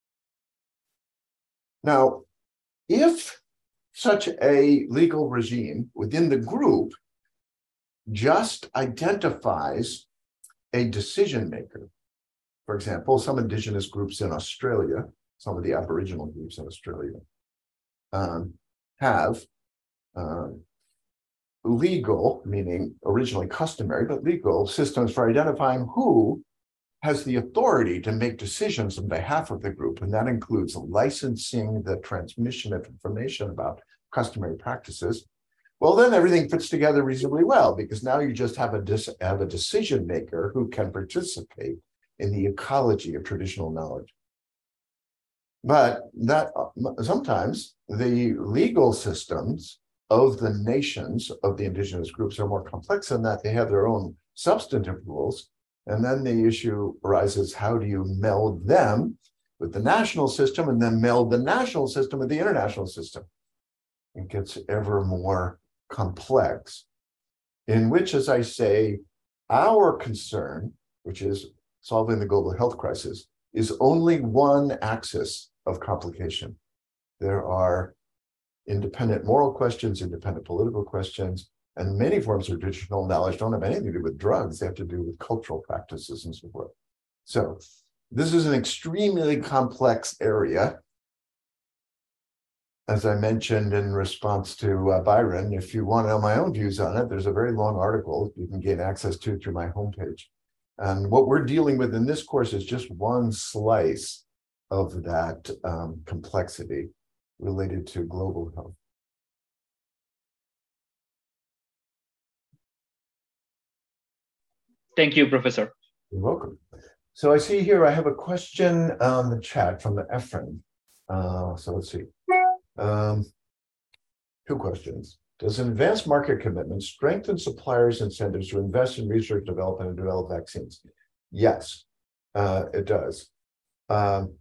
Now, if such a legal regime within the group just identifies a decision maker, for example, some indigenous groups in Australia, some of the Aboriginal groups in Australia, um, have uh, legal, meaning originally customary, but legal systems for identifying who has the authority to make decisions on behalf of the group. And that includes licensing the transmission of information about customary practices. Well, then everything fits together reasonably well, because now you just have a, dis- have a decision maker who can participate in the ecology of traditional knowledge. But that uh, sometimes the legal systems of the nations of the indigenous groups are more complex than that. They have their own substantive rules. And then the issue arises, how do you meld them with the national system and then meld the national system with the international system? It gets ever more complex, in which, as I say, our concern, which is solving the global health crisis, is only one axis of complication. There are independent moral questions, independent political questions, and many forms of traditional knowledge don't have anything to do with drugs. They have to do with cultural practices and so forth. So this is an extremely complex area. As I mentioned in response to uh, Byron, if you want to know my own views on it, there's a very long article you can gain access to through my homepage. And what we're dealing with in this course is just one slice of that um, complexity related to global health. Thank you, Professor. You're welcome. So I see here I have a question on the chat from Ephraim. Uh, so let's see. Um, two questions. Does an advanced market commitment strengthen suppliers' incentives to invest in research, development, and develop vaccines? Yes, uh, it does. Um,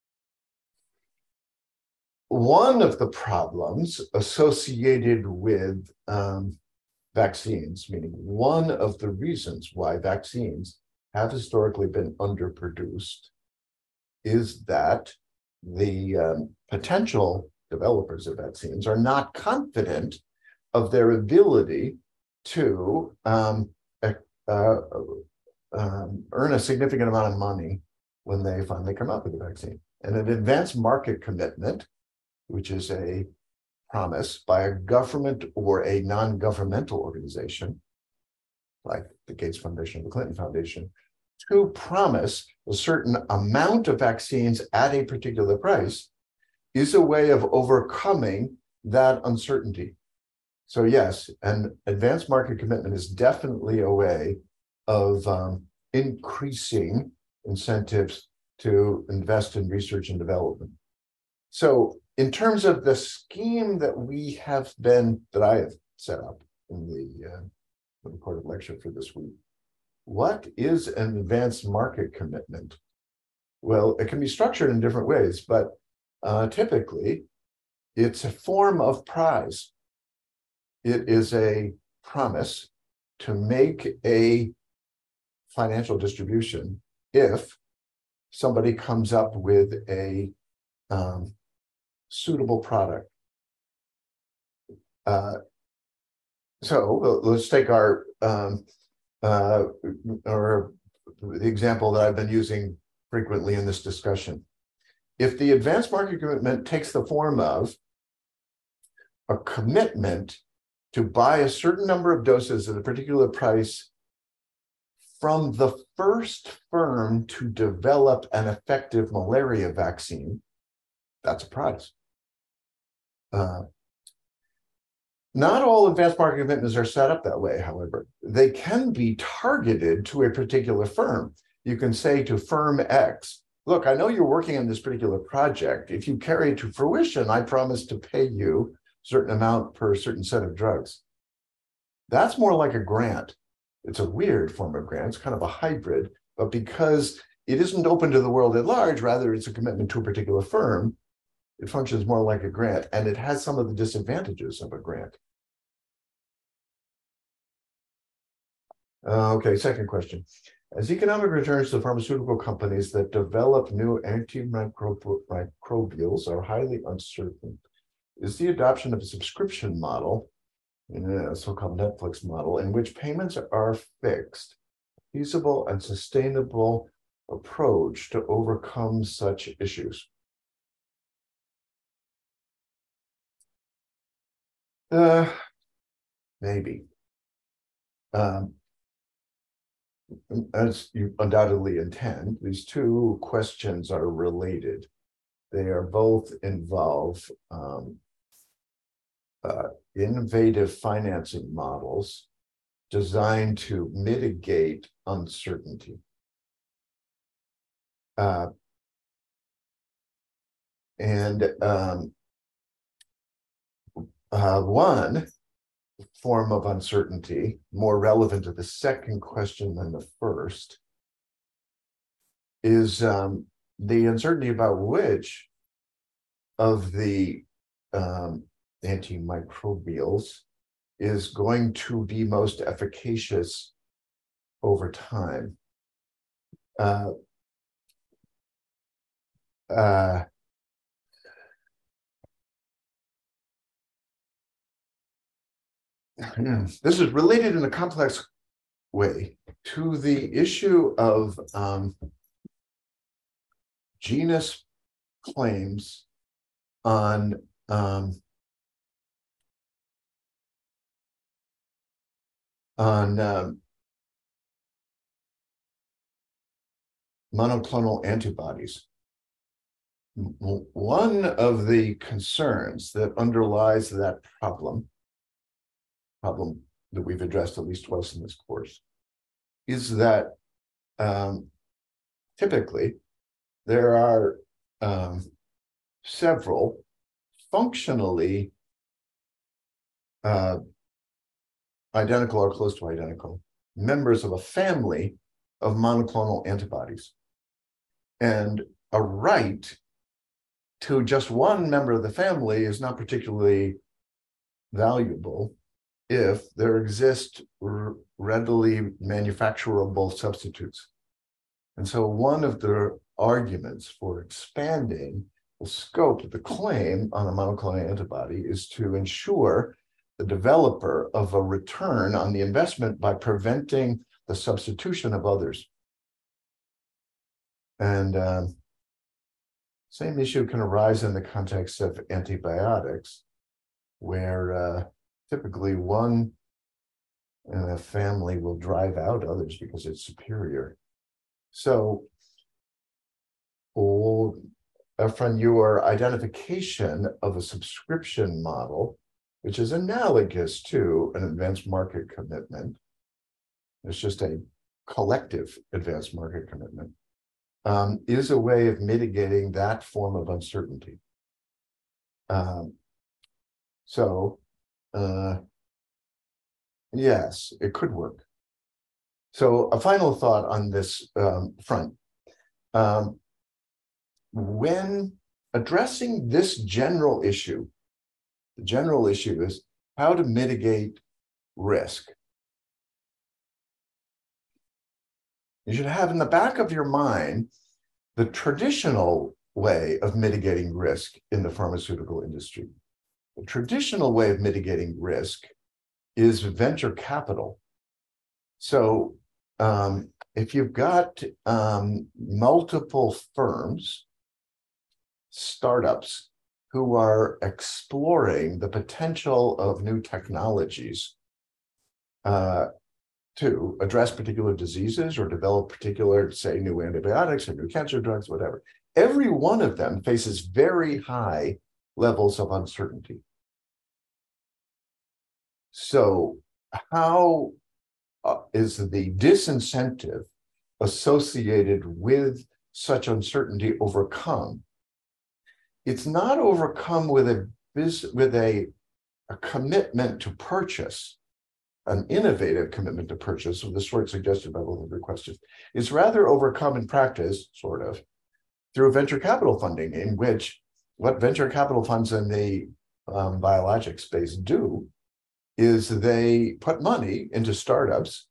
one of the problems associated with um, vaccines, meaning one of the reasons why vaccines have historically been underproduced, is that the um, potential developers of vaccines are not confident of their ability to um, uh, um, earn a significant amount of money when they finally come up with a vaccine. And an advanced market commitment, which is a promise by a government or a non-governmental organization, like the Gates Foundation or the Clinton Foundation, to promise a certain amount of vaccines at a particular price, is a way of overcoming that uncertainty. So yes, an advanced market commitment is definitely a way of um, increasing incentives to invest in research and development. So in terms of the scheme that we have been, that I have set up in the uh, recorded lecture for this week, what is an advanced market commitment? Well, it can be structured in different ways, but uh, typically it's a form of prize. It is a promise to make a financial distribution if somebody comes up with a um, suitable product. Uh, so let's take our um, uh, or the example that I've been using frequently in this discussion. If the advanced market commitment takes the form of a commitment to buy a certain number of doses at a particular price from the first firm to develop an effective malaria vaccine, that's a prize. Uh, not all advanced market commitments are set up that way, however. They can be targeted to a particular firm. You can say to firm X, look, I know you're working on this particular project. If you carry it to fruition, I promise to pay you a certain amount per certain set of drugs. That's more like a grant. It's a weird form of grant. It's kind of a hybrid, but because it isn't open to the world at large, rather it's a commitment to a particular firm, it functions more like a grant, and it has some of the disadvantages of a grant. Uh, okay, second question. As economic returns to pharmaceutical companies that develop new antimicrobials are highly uncertain, is the adoption of a subscription model, a so-called Netflix model, in which payments are fixed, feasible and sustainable approach to overcome such issues? Uh, maybe. Um, as you undoubtedly intend, these two questions are related. They are both involve um, uh, innovative financing models designed to mitigate uncertainty. Uh, and um, uh, one form of uncertainty, more relevant to the second question than the first, is um, the uncertainty about which of the um, antimicrobials is going to be most efficacious over time. Uh, uh, this is related in a complex way to the issue of um, genus claims on um, on um, monoclonal antibodies. One of the concerns that underlies that problem, problem that we've addressed at least twice in this course, is that um, typically there are um, several functionally uh, identical or close to identical members of a family of monoclonal antibodies. And a right to just one member of the family is not particularly valuable if there exist readily manufacturable substitutes. And so one of the arguments for expanding the scope of the claim on a monoclonal antibody is to ensure the developer of a return on the investment by preventing the substitution of others. And um, same issue can arise in the context of antibiotics, where uh, typically one in a family will drive out others because it's superior. So, oh, from your identification of a subscription model, which is analogous to an advanced market commitment, it's just a collective advanced market commitment, um, is a way of mitigating that form of uncertainty. Um, so, uh, yes, it could work. So a final thought on this um, front. Um, when addressing this general issue, the general issue is how to mitigate risk. You should have in the back of your mind the traditional way of mitigating risk in the pharmaceutical industry. The traditional way of mitigating risk is venture capital. So um, if you've got um, multiple firms, startups, who are exploring the potential of new technologies uh, to address particular diseases or develop particular, say, new antibiotics or new cancer drugs, whatever. Every one of them faces very high levels of uncertainty. So how uh, is the disincentive associated with such uncertainty overcome? It's not overcome with a with a, a commitment to purchase, an innovative commitment to purchase of the sort suggested by both of your questions. It's rather overcome in practice, sort of, through venture capital funding, in which what venture capital funds in the um, biologic space do is they put money into startups,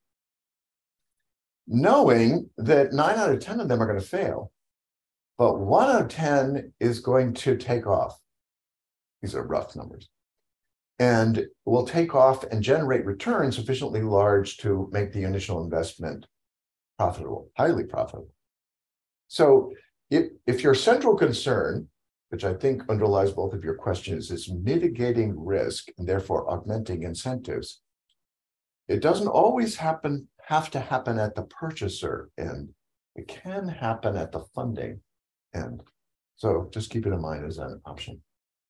knowing that nine out of ten of them are going to fail, but one out of ten is going to take off. These are rough numbers. And will take off and generate returns sufficiently large to make the initial investment profitable, highly profitable. So if, if your central concern, which I think underlies both of your questions, is mitigating risk and therefore augmenting incentives, it doesn't always happen, have to happen at the purchaser end. It can happen at the funding end. So just keep it in mind as an option.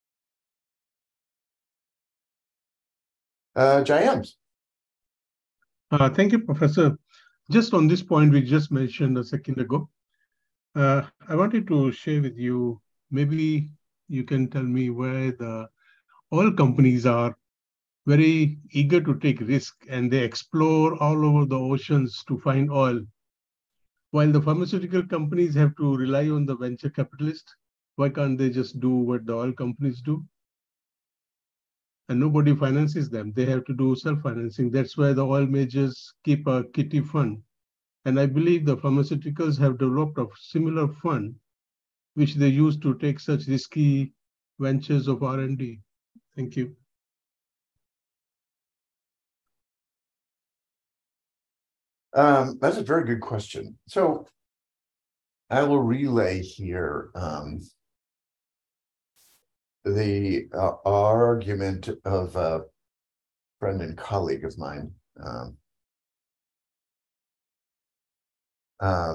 Uh, James. Uh, thank you, Professor. Just on this point we just mentioned a second ago, uh, I wanted to share with you, maybe you can tell me where the oil companies are very eager to take risk and they explore all over the oceans to find oil. While the pharmaceutical companies have to rely on the venture capitalists, why can't they just do what the oil companies do? And nobody finances them. They have to do self-financing. That's why the oil majors keep a kitty fund. And I believe the pharmaceuticals have developed a similar fund, which they use to take such risky ventures of R and D. Thank you. Um, that's a very good question. So I will relay here um, the uh, argument of a friend and colleague of mine. Um, uh,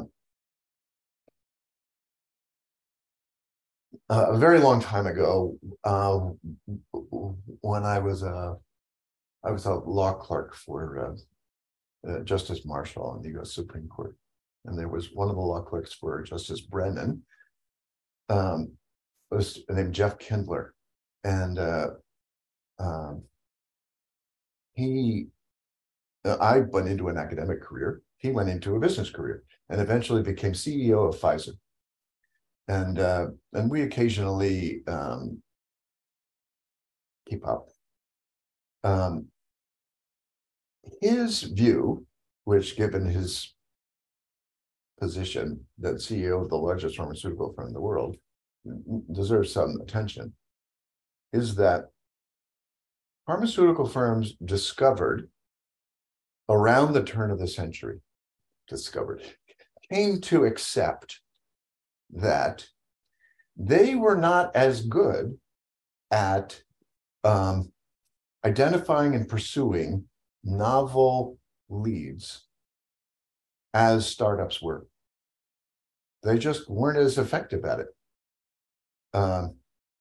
a very long time ago, uh, when I was a, I was a law clerk for uh, uh, Justice Marshall on the U S Supreme Court, and there was one of the law clerks for Justice Brennan, um, was named Jeff Kindler, and uh, um, he, uh, I went into an academic career. He went into a business career, and eventually became C E O of Pfizer. And uh, and we occasionally um, keep up. Um, his view, which given his position that C E O of the largest pharmaceutical firm in the world deserves some attention, is that pharmaceutical firms discovered around the turn of the century, discovered, came to accept that they were not as good at um, identifying and pursuing novel leads as startups were. They just weren't as effective at it. Um,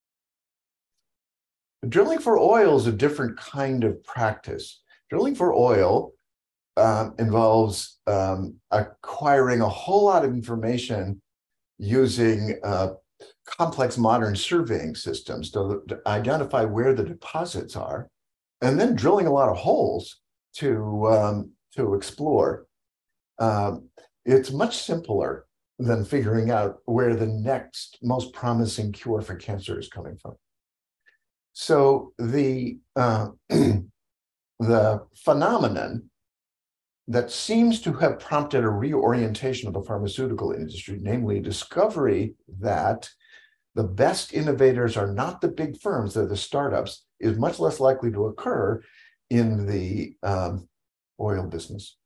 drilling for oil is a different kind of practice. Drilling for oil um, involves um, acquiring a whole lot of information using uh, complex modern surveying systems to, to identify where the deposits are, and then drilling a lot of holes to, um, to explore. Um, it's much simpler than figuring out where the next most promising cure for cancer is coming from. So the, uh, the phenomenon that seems to have prompted a reorientation of the pharmaceutical industry, namely discovery that the best innovators are not the big firms, they're the startups, is much less likely to occur in the um, oil business.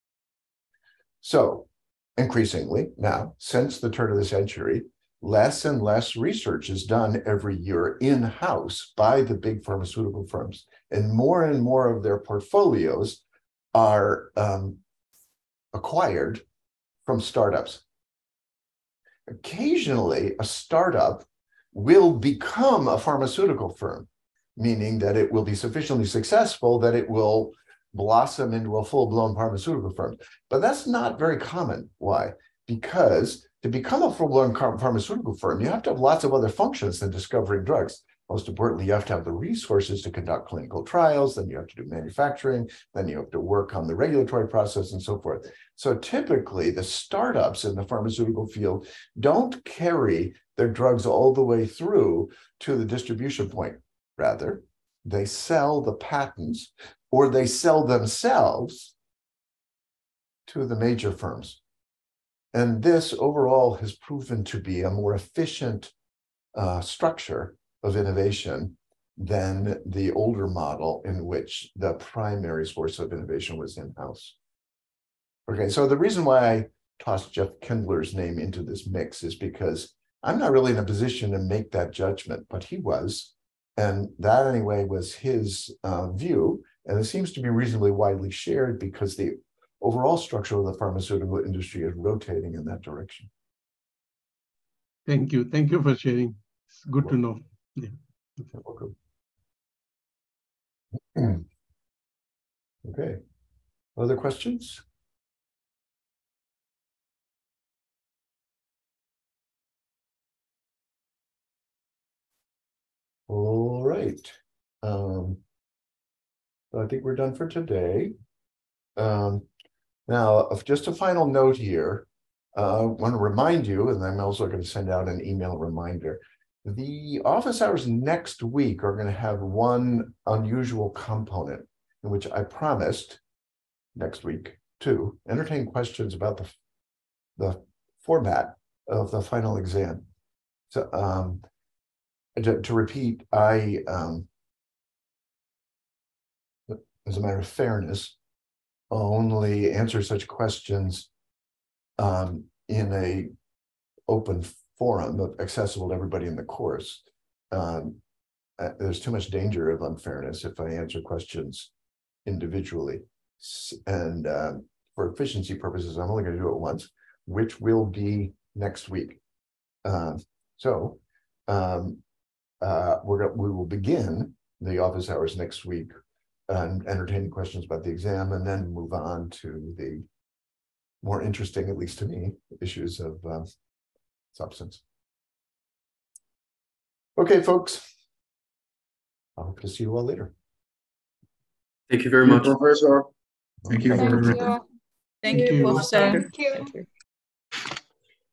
So increasingly now, since the turn of the century, less and less research is done every year in-house by the big pharmaceutical firms, and more and more of their portfolios are um, acquired from startups. Occasionally, a startup will become a pharmaceutical firm, meaning that it will be sufficiently successful that it will blossom into a full-blown pharmaceutical firm. But that's not very common. Why? Because to become a full-blown pharmaceutical firm, you have to have lots of other functions than discovering drugs. Most importantly, you have to have the resources to conduct clinical trials, then you have to do manufacturing, then you have to work on the regulatory process and so forth. So typically, the startups in the pharmaceutical field don't carry their drugs all the way through to the distribution point. Rather, they sell the patents or they sell themselves to the major firms. And this overall has proven to be a more efficient uh, structure of innovation than the older model in which the primary source of innovation was in-house. Okay, so the reason why I tossed Jeff Kindler's name into this mix is because I'm not really in a position to make that judgment, but he was. And that anyway was his uh, view. And it seems to be reasonably widely shared because the overall structure of the pharmaceutical industry is rotating in that direction. Thank you. Thank you for sharing. It's good to know. Yeah. You're welcome. Okay. Other questions? All right. Um, I think we're done for today. Um, now, just a final note here. Uh, I want to remind you, and I'm also going to send out an email reminder. The office hours next week are going to have one unusual component in which I promised next week to entertain questions about the, the format of the final exam. So um, to, to repeat, I, um, as a matter of fairness, only answer such questions um, in a open forum accessible to everybody in the course. Um, uh, there's too much danger of unfairness if I answer questions individually. And uh, for efficiency purposes, I'm only going to do it once, which will be next week. Uh, so um, uh, we're we will begin the office hours next week and entertain questions about the exam, and then move on to the more interesting, at least to me, issues of uh, substance. Okay, folks. I hope to see you all later. Thank you very much, Professor. Thank you Okay. for Thank you. Thank you. Professor. Thank you.